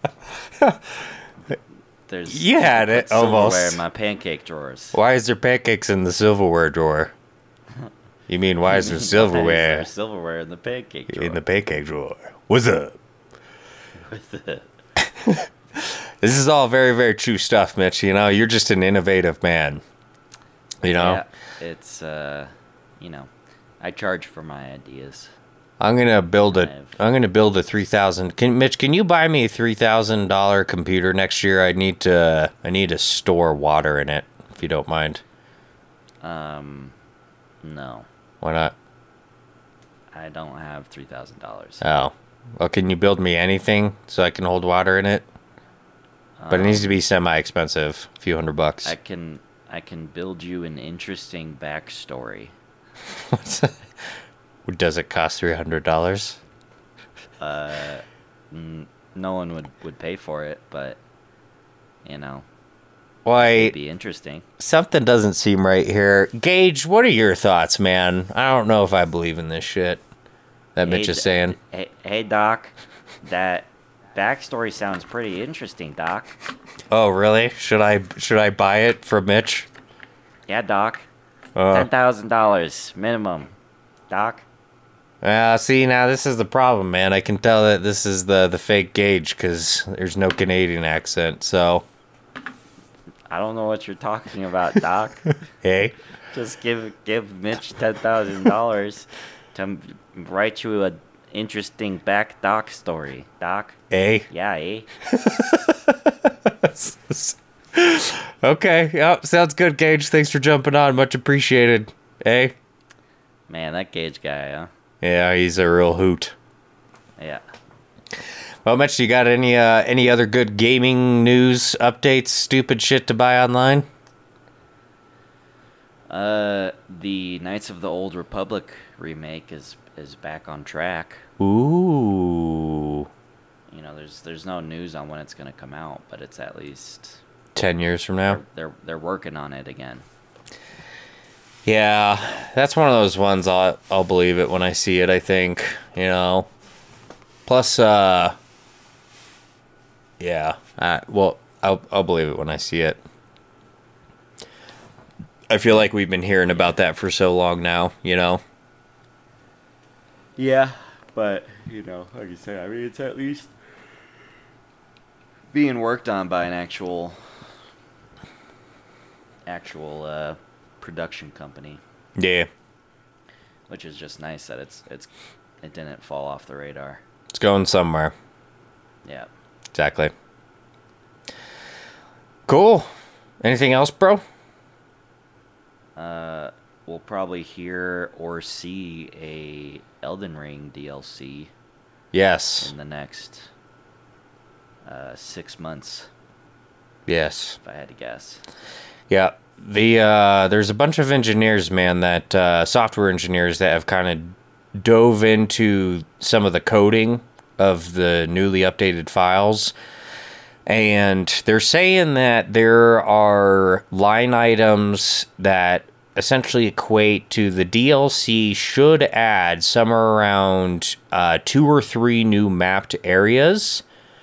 Speaker 2: There's
Speaker 1: You had it,
Speaker 2: silverware
Speaker 1: almost.
Speaker 2: in my pancake drawers.
Speaker 1: Why is there pancakes in the silverware drawer? You mean why is there
Speaker 2: Why is
Speaker 1: silverware
Speaker 2: there silverware in the pancake drawer?
Speaker 1: in the pancake drawer? What's up?
Speaker 2: With it.
Speaker 1: This is all very, very true stuff, Mitch. You know, you're just an innovative man. You know?
Speaker 2: Yeah, it's, uh, you know, I charge for my ideas.
Speaker 1: I'm gonna build a.
Speaker 2: I've-
Speaker 1: I'm gonna build a three thousand. Can Mitch? Can you buy me a three thousand dollar computer next year? I need to. I need to store water in it, if you don't mind.
Speaker 2: Um, no,
Speaker 1: Why not?
Speaker 2: I don't have three thousand dollars.
Speaker 1: Oh, well, can you build me anything so I can hold water in it? But it needs to be semi-expensive, a few hundred bucks.
Speaker 2: I can, I can build you an interesting backstory.
Speaker 1: What's that? Does it cost three hundred dollars?
Speaker 2: Uh, n- no one would, would pay for it, but, you know,
Speaker 1: Why?
Speaker 2: it'd be interesting.
Speaker 1: Something doesn't seem right here. Gage, what are your thoughts, man? I don't know if I believe in this shit that Mitch
Speaker 2: Hey,
Speaker 1: is
Speaker 2: D-
Speaker 1: saying.
Speaker 2: Hey, hey, Doc, that backstory sounds pretty interesting, Doc.
Speaker 1: Oh, really? Should I should I buy it from Mitch?
Speaker 2: Yeah, Doc.
Speaker 1: Uh,
Speaker 2: Ten thousand dollars minimum, Doc.
Speaker 1: uh, see, now this is the problem, man. I can tell that this is the, the fake Gage because there's no Canadian accent. So,
Speaker 2: I don't know what you're talking about, Doc.
Speaker 1: hey,
Speaker 2: Just give give Mitch ten thousand dollars to m- write you a interesting back Doc story, Doc.
Speaker 1: hey.
Speaker 2: Yeah, eh?
Speaker 1: Okay, yep, sounds good, Gage. Thanks for jumping on. Much appreciated. Hey?
Speaker 2: Man, that Gage guy, huh?
Speaker 1: Yeah, he's a real hoot.
Speaker 2: Yeah.
Speaker 1: Well, Mitch, you got any uh, any other good gaming news updates, stupid shit to buy online?
Speaker 2: Uh, the Knights of the Old Republic remake is is back on track.
Speaker 1: Ooh.
Speaker 2: You know, there's there's no news on when it's gonna come out, but it's at least
Speaker 1: Ten years from now?
Speaker 2: they're they're, they're working on it again.
Speaker 1: Yeah, that's one of those ones I'll, I'll believe it when I see it, I think, you know. Plus, uh, yeah, uh, well, I'll, I'll believe it when I see it. I feel like we've been hearing about that for so long now, you know.
Speaker 2: Yeah, but you know, like you say, I mean, it's at least being worked on by an actual, actual uh, production company,
Speaker 1: Yeah,
Speaker 2: which is just nice that it's it's it didn't fall off the radar.
Speaker 1: it's going somewhere.
Speaker 2: Yeah.
Speaker 1: Exactly. Cool. Anything else, bro?
Speaker 2: Uh, we'll probably hear or see a Elden Ring D L C
Speaker 1: Yes.
Speaker 2: in the next uh, six months,
Speaker 1: Yes.
Speaker 2: if I had to guess.
Speaker 1: Yeah. The uh there's a bunch of engineers, man, that uh software engineers that have kind of dove into some of the coding of the newly updated files. And they're saying that there are line items that essentially equate to the D L C should add somewhere around uh, two or three new mapped areas.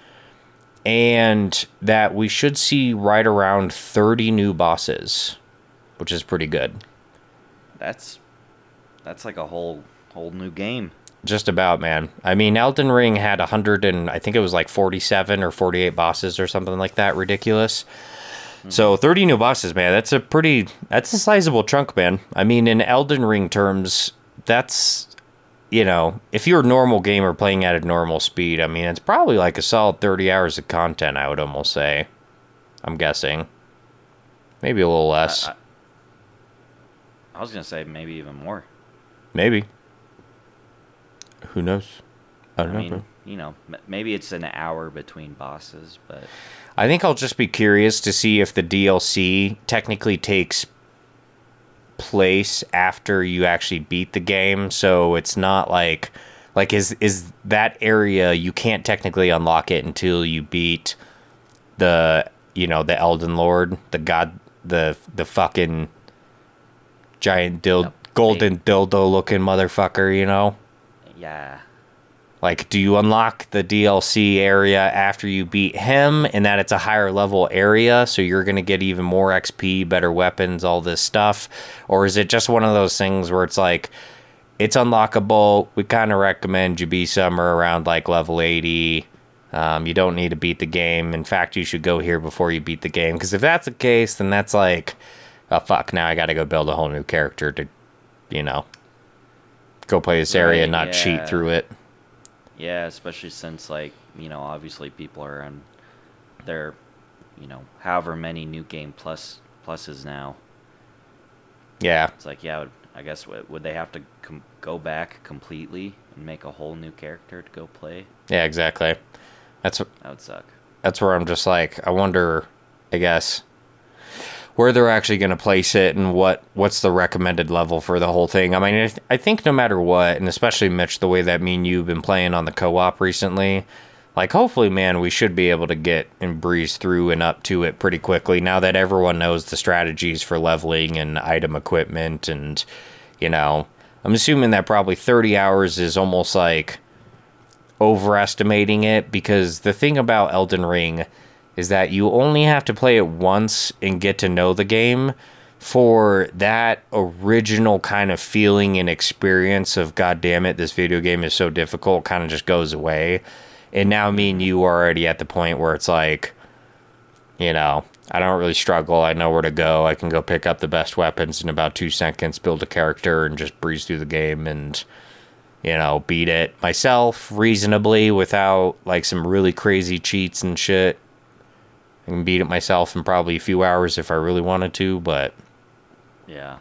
Speaker 1: And that we should see right around thirty new bosses, which is pretty good.
Speaker 2: That's that's like a whole whole new game.
Speaker 1: Just about, man. I mean, Elden Ring had one hundred and I think it was like forty-seven or forty-eight bosses or something like that. Ridiculous. Mm-hmm. So thirty new bosses, man. That's a pretty, that's a sizable chunk, man. I mean, in Elden Ring terms, that's, you know, if you're a normal gamer playing at a normal speed, I mean, it's probably like a solid thirty hours of content, I would almost say. I'm guessing. Maybe a little less.
Speaker 2: I, I, I was going to say maybe even more.
Speaker 1: Maybe. Who knows? I don't
Speaker 2: I
Speaker 1: know.
Speaker 2: mean, bro. You know, maybe it's an hour between bosses, but
Speaker 1: I think I'll just be curious to see if the D L C technically takes place after you actually beat the game, so it's not like like is is that area you can't technically unlock it until you beat the, you know, the Elden Lord, the god, the the fucking giant dild
Speaker 2: Yep.
Speaker 1: golden dildo looking motherfucker, you know?
Speaker 2: yeah.
Speaker 1: Like, do you unlock the D L C area after you beat him, and that it's a higher level area, so you're going to get even more X P, better weapons, all this stuff? Or is it just one of those things where it's like, it's unlockable, we kind of recommend you be somewhere around, like, level eighty, um, you don't need to beat the game, in fact, you should go here before you beat the game? Because if that's the case, then that's like, oh, fuck, now I got to go build a whole new character to, you know, go play this area
Speaker 2: Right,
Speaker 1: and not
Speaker 2: yeah.
Speaker 1: cheat through it.
Speaker 2: Yeah, especially since, like, you know, obviously people are on their, you know, however many new game plus pluses now.
Speaker 1: Yeah.
Speaker 2: It's like, yeah, I guess would, would they have to com- go back completely and make a whole new character to go play?
Speaker 1: Yeah, exactly. That's
Speaker 2: That would suck.
Speaker 1: that's where I'm just like, I wonder, I guess, where they're actually going to place it and what what's the recommended level for the whole thing. I mean, I, th- I think no matter what, and especially Mitch, the way that me and you've been playing on the co-op recently, like, hopefully, man, we should be able to get and breeze through and up to it pretty quickly now that everyone knows the strategies for leveling and item equipment. And, you know, I'm assuming that probably thirty hours is almost like overestimating it, because the thing about Elden Ring is that you only have to play it once and get to know the game for that original kind of feeling and experience of, God damn it, this video game is so difficult, kind of just goes away. And now me and you are already at the point where it's like, you know, I don't really struggle. I know where to go. I can go pick up the best weapons in about two seconds, build a character, and just breeze through the game and, you know, beat it myself reasonably without, like, some really crazy cheats and shit. I can beat it myself in probably a few hours if I really wanted to, but...
Speaker 2: Yeah.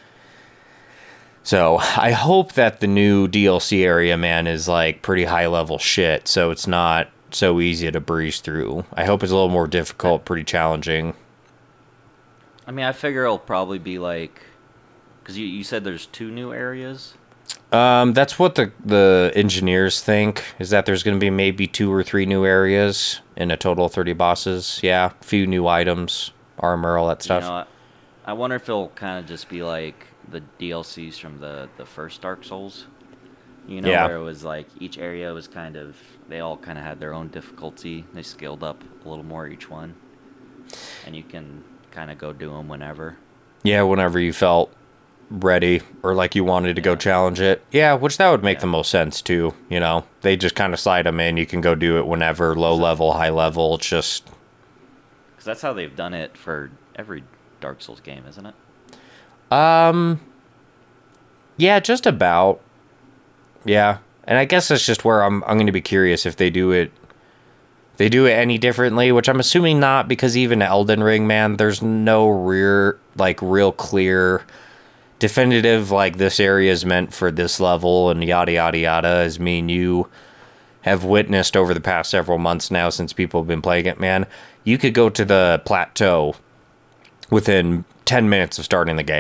Speaker 1: So, I hope that the new D L C area, man, is, like, pretty high-level shit, so it's not so easy to breeze through. I hope it's a little more difficult, pretty challenging.
Speaker 2: I mean, I figure it'll probably be like... Because you, you said there's two new areas?
Speaker 1: Um, that's what the, the engineers think, is that there's going to be maybe two or three new areas in a total of thirty bosses. Yeah, a few new items, armor, all that stuff.
Speaker 2: You know, I, I wonder if it'll kind of just be like the D L Cs from the, the first Dark Souls. You know,
Speaker 1: Yeah.
Speaker 2: where it was like each area was kind of... They all kind of had their own difficulty. They scaled up a little more each one. And you can kind of go do them whenever.
Speaker 1: Yeah, whenever you felt ready or like you wanted to go
Speaker 2: Yeah.
Speaker 1: challenge it. Yeah, which that would make
Speaker 2: Yeah.
Speaker 1: the most sense too, you know. They just kind of slide them in. You can go do it whenever, low level, high level. It's just...
Speaker 2: Because that's how they've done it for every Dark Souls game, isn't it?
Speaker 1: Um... Yeah, just about. Yeah. And I guess that's just where I'm I'm going to be curious if they do it they do it any differently, which I'm assuming not, because even Elden Ring, man, there's no rear like real clear definitive like this area is meant for this level and yada yada yada, as me and you have witnessed over the past several months now since people have been playing it, man. You could go to the plateau within ten minutes of starting the game.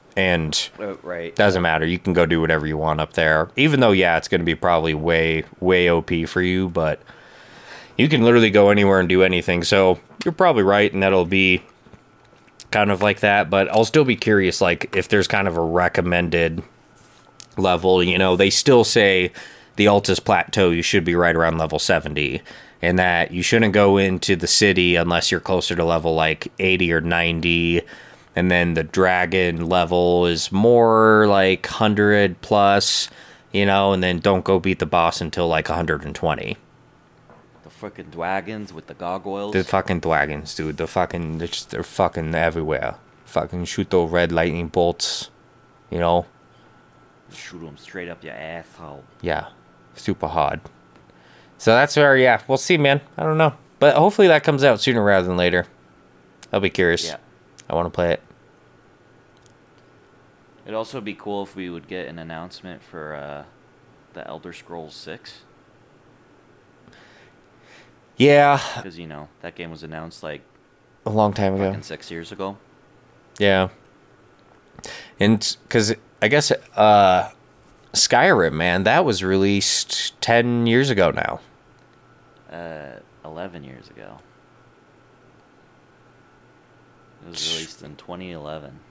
Speaker 1: And
Speaker 2: Uh, right.
Speaker 1: doesn't matter. You can go do whatever you want up there. Even though, yeah, it's going to be probably way, way O P for you, but you can literally go anywhere and do anything. So you're probably right, and that'll be kind of like that. But I'll still be curious, like, if there's kind of a recommended level. You know, they still say the Altus Plateau, you should be right around level seventy. And that you shouldn't go into the city unless you're closer to level, like, eighty or ninety. And then the dragon level is more like one hundred plus, you know, and then don't go beat the boss until like one hundred twenty.
Speaker 2: The freaking dragons with the gargoyles.
Speaker 1: The fucking dragons, dude. The fucking, they're, just, they're fucking everywhere. Fucking shoot those red lightning bolts, you know?
Speaker 2: Shoot them straight up your asshole.
Speaker 1: Yeah, super hard. So that's where, yeah, we'll see, man. I don't know. But hopefully that comes out sooner rather than later. I'll be curious.
Speaker 2: Yeah.
Speaker 1: I want to play it.
Speaker 2: It'd also be cool if we would get an announcement for uh, the Elder Scrolls six.
Speaker 1: Yeah.
Speaker 2: Because, you know, that game was announced like
Speaker 1: A long time ago.
Speaker 2: fucking six years ago.
Speaker 1: Yeah. And because I guess uh, Skyrim, man, that was released ten years ago now.
Speaker 2: Uh, eleven years ago. It was released in twenty eleven.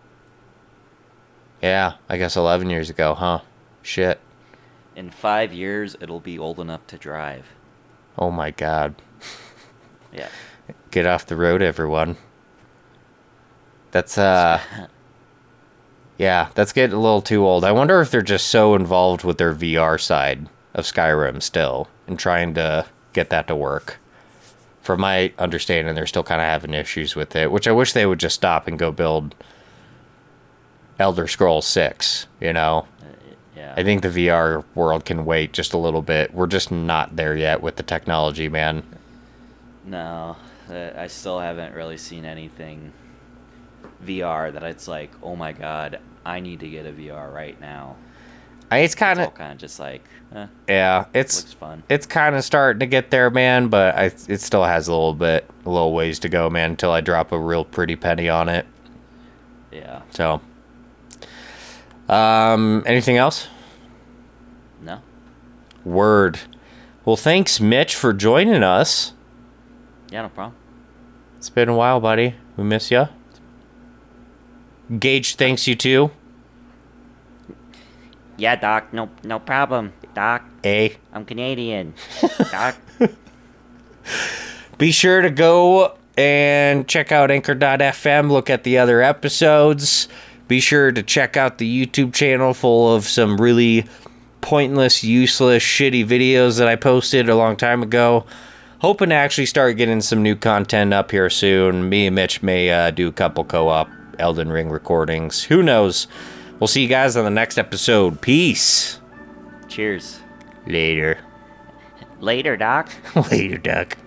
Speaker 1: Yeah, I guess eleven years ago, huh? Shit.
Speaker 2: In five years, it'll be old enough to drive.
Speaker 1: Oh my god.
Speaker 2: Yeah.
Speaker 1: Get off the road, everyone. That's, uh... yeah, that's getting a little too old. I wonder if they're just so involved with their V R side of Skyrim still and trying to get that to work. From my understanding, they're still kind of having issues with it, which I wish they would just stop and go build Elder Scrolls six, you know?
Speaker 2: Uh, yeah.
Speaker 1: I think the V R world can wait just a little bit. We're just not there yet with the technology, man.
Speaker 2: No, uh, I still haven't really seen anything V R that it's like, oh my god, I need to get a V R right now.
Speaker 1: I, it's kind
Speaker 2: It's all
Speaker 1: of,
Speaker 2: kind of just like, eh,
Speaker 1: yeah, it's
Speaker 2: looks fun.
Speaker 1: it's kind of starting to get there, man. But I, it still has a little bit, a little ways to go, man, until I drop a real pretty penny on it.
Speaker 2: Yeah.
Speaker 1: So, um, anything else?
Speaker 2: No?
Speaker 1: Word. Well, thanks, Mitch, for joining us.
Speaker 2: Yeah, no problem.
Speaker 1: It's been a while, buddy. We miss you. Gage thanks you too.
Speaker 2: Yeah, Doc, no no problem. Doc,
Speaker 1: A.
Speaker 2: I'm Canadian. Doc.
Speaker 1: Be sure to go and check out anchor dot f m. Look at the other episodes. Be sure to check out the YouTube channel full of some really pointless, useless, shitty videos that I posted a long time ago. Hoping to actually start getting some new content up here soon. Me and Mitch may uh, do a couple co-op Elden Ring recordings. Who knows? We'll see you guys on the next episode. Peace.
Speaker 2: Cheers.
Speaker 1: Later.
Speaker 2: Later, Doc.
Speaker 1: Later, Duck.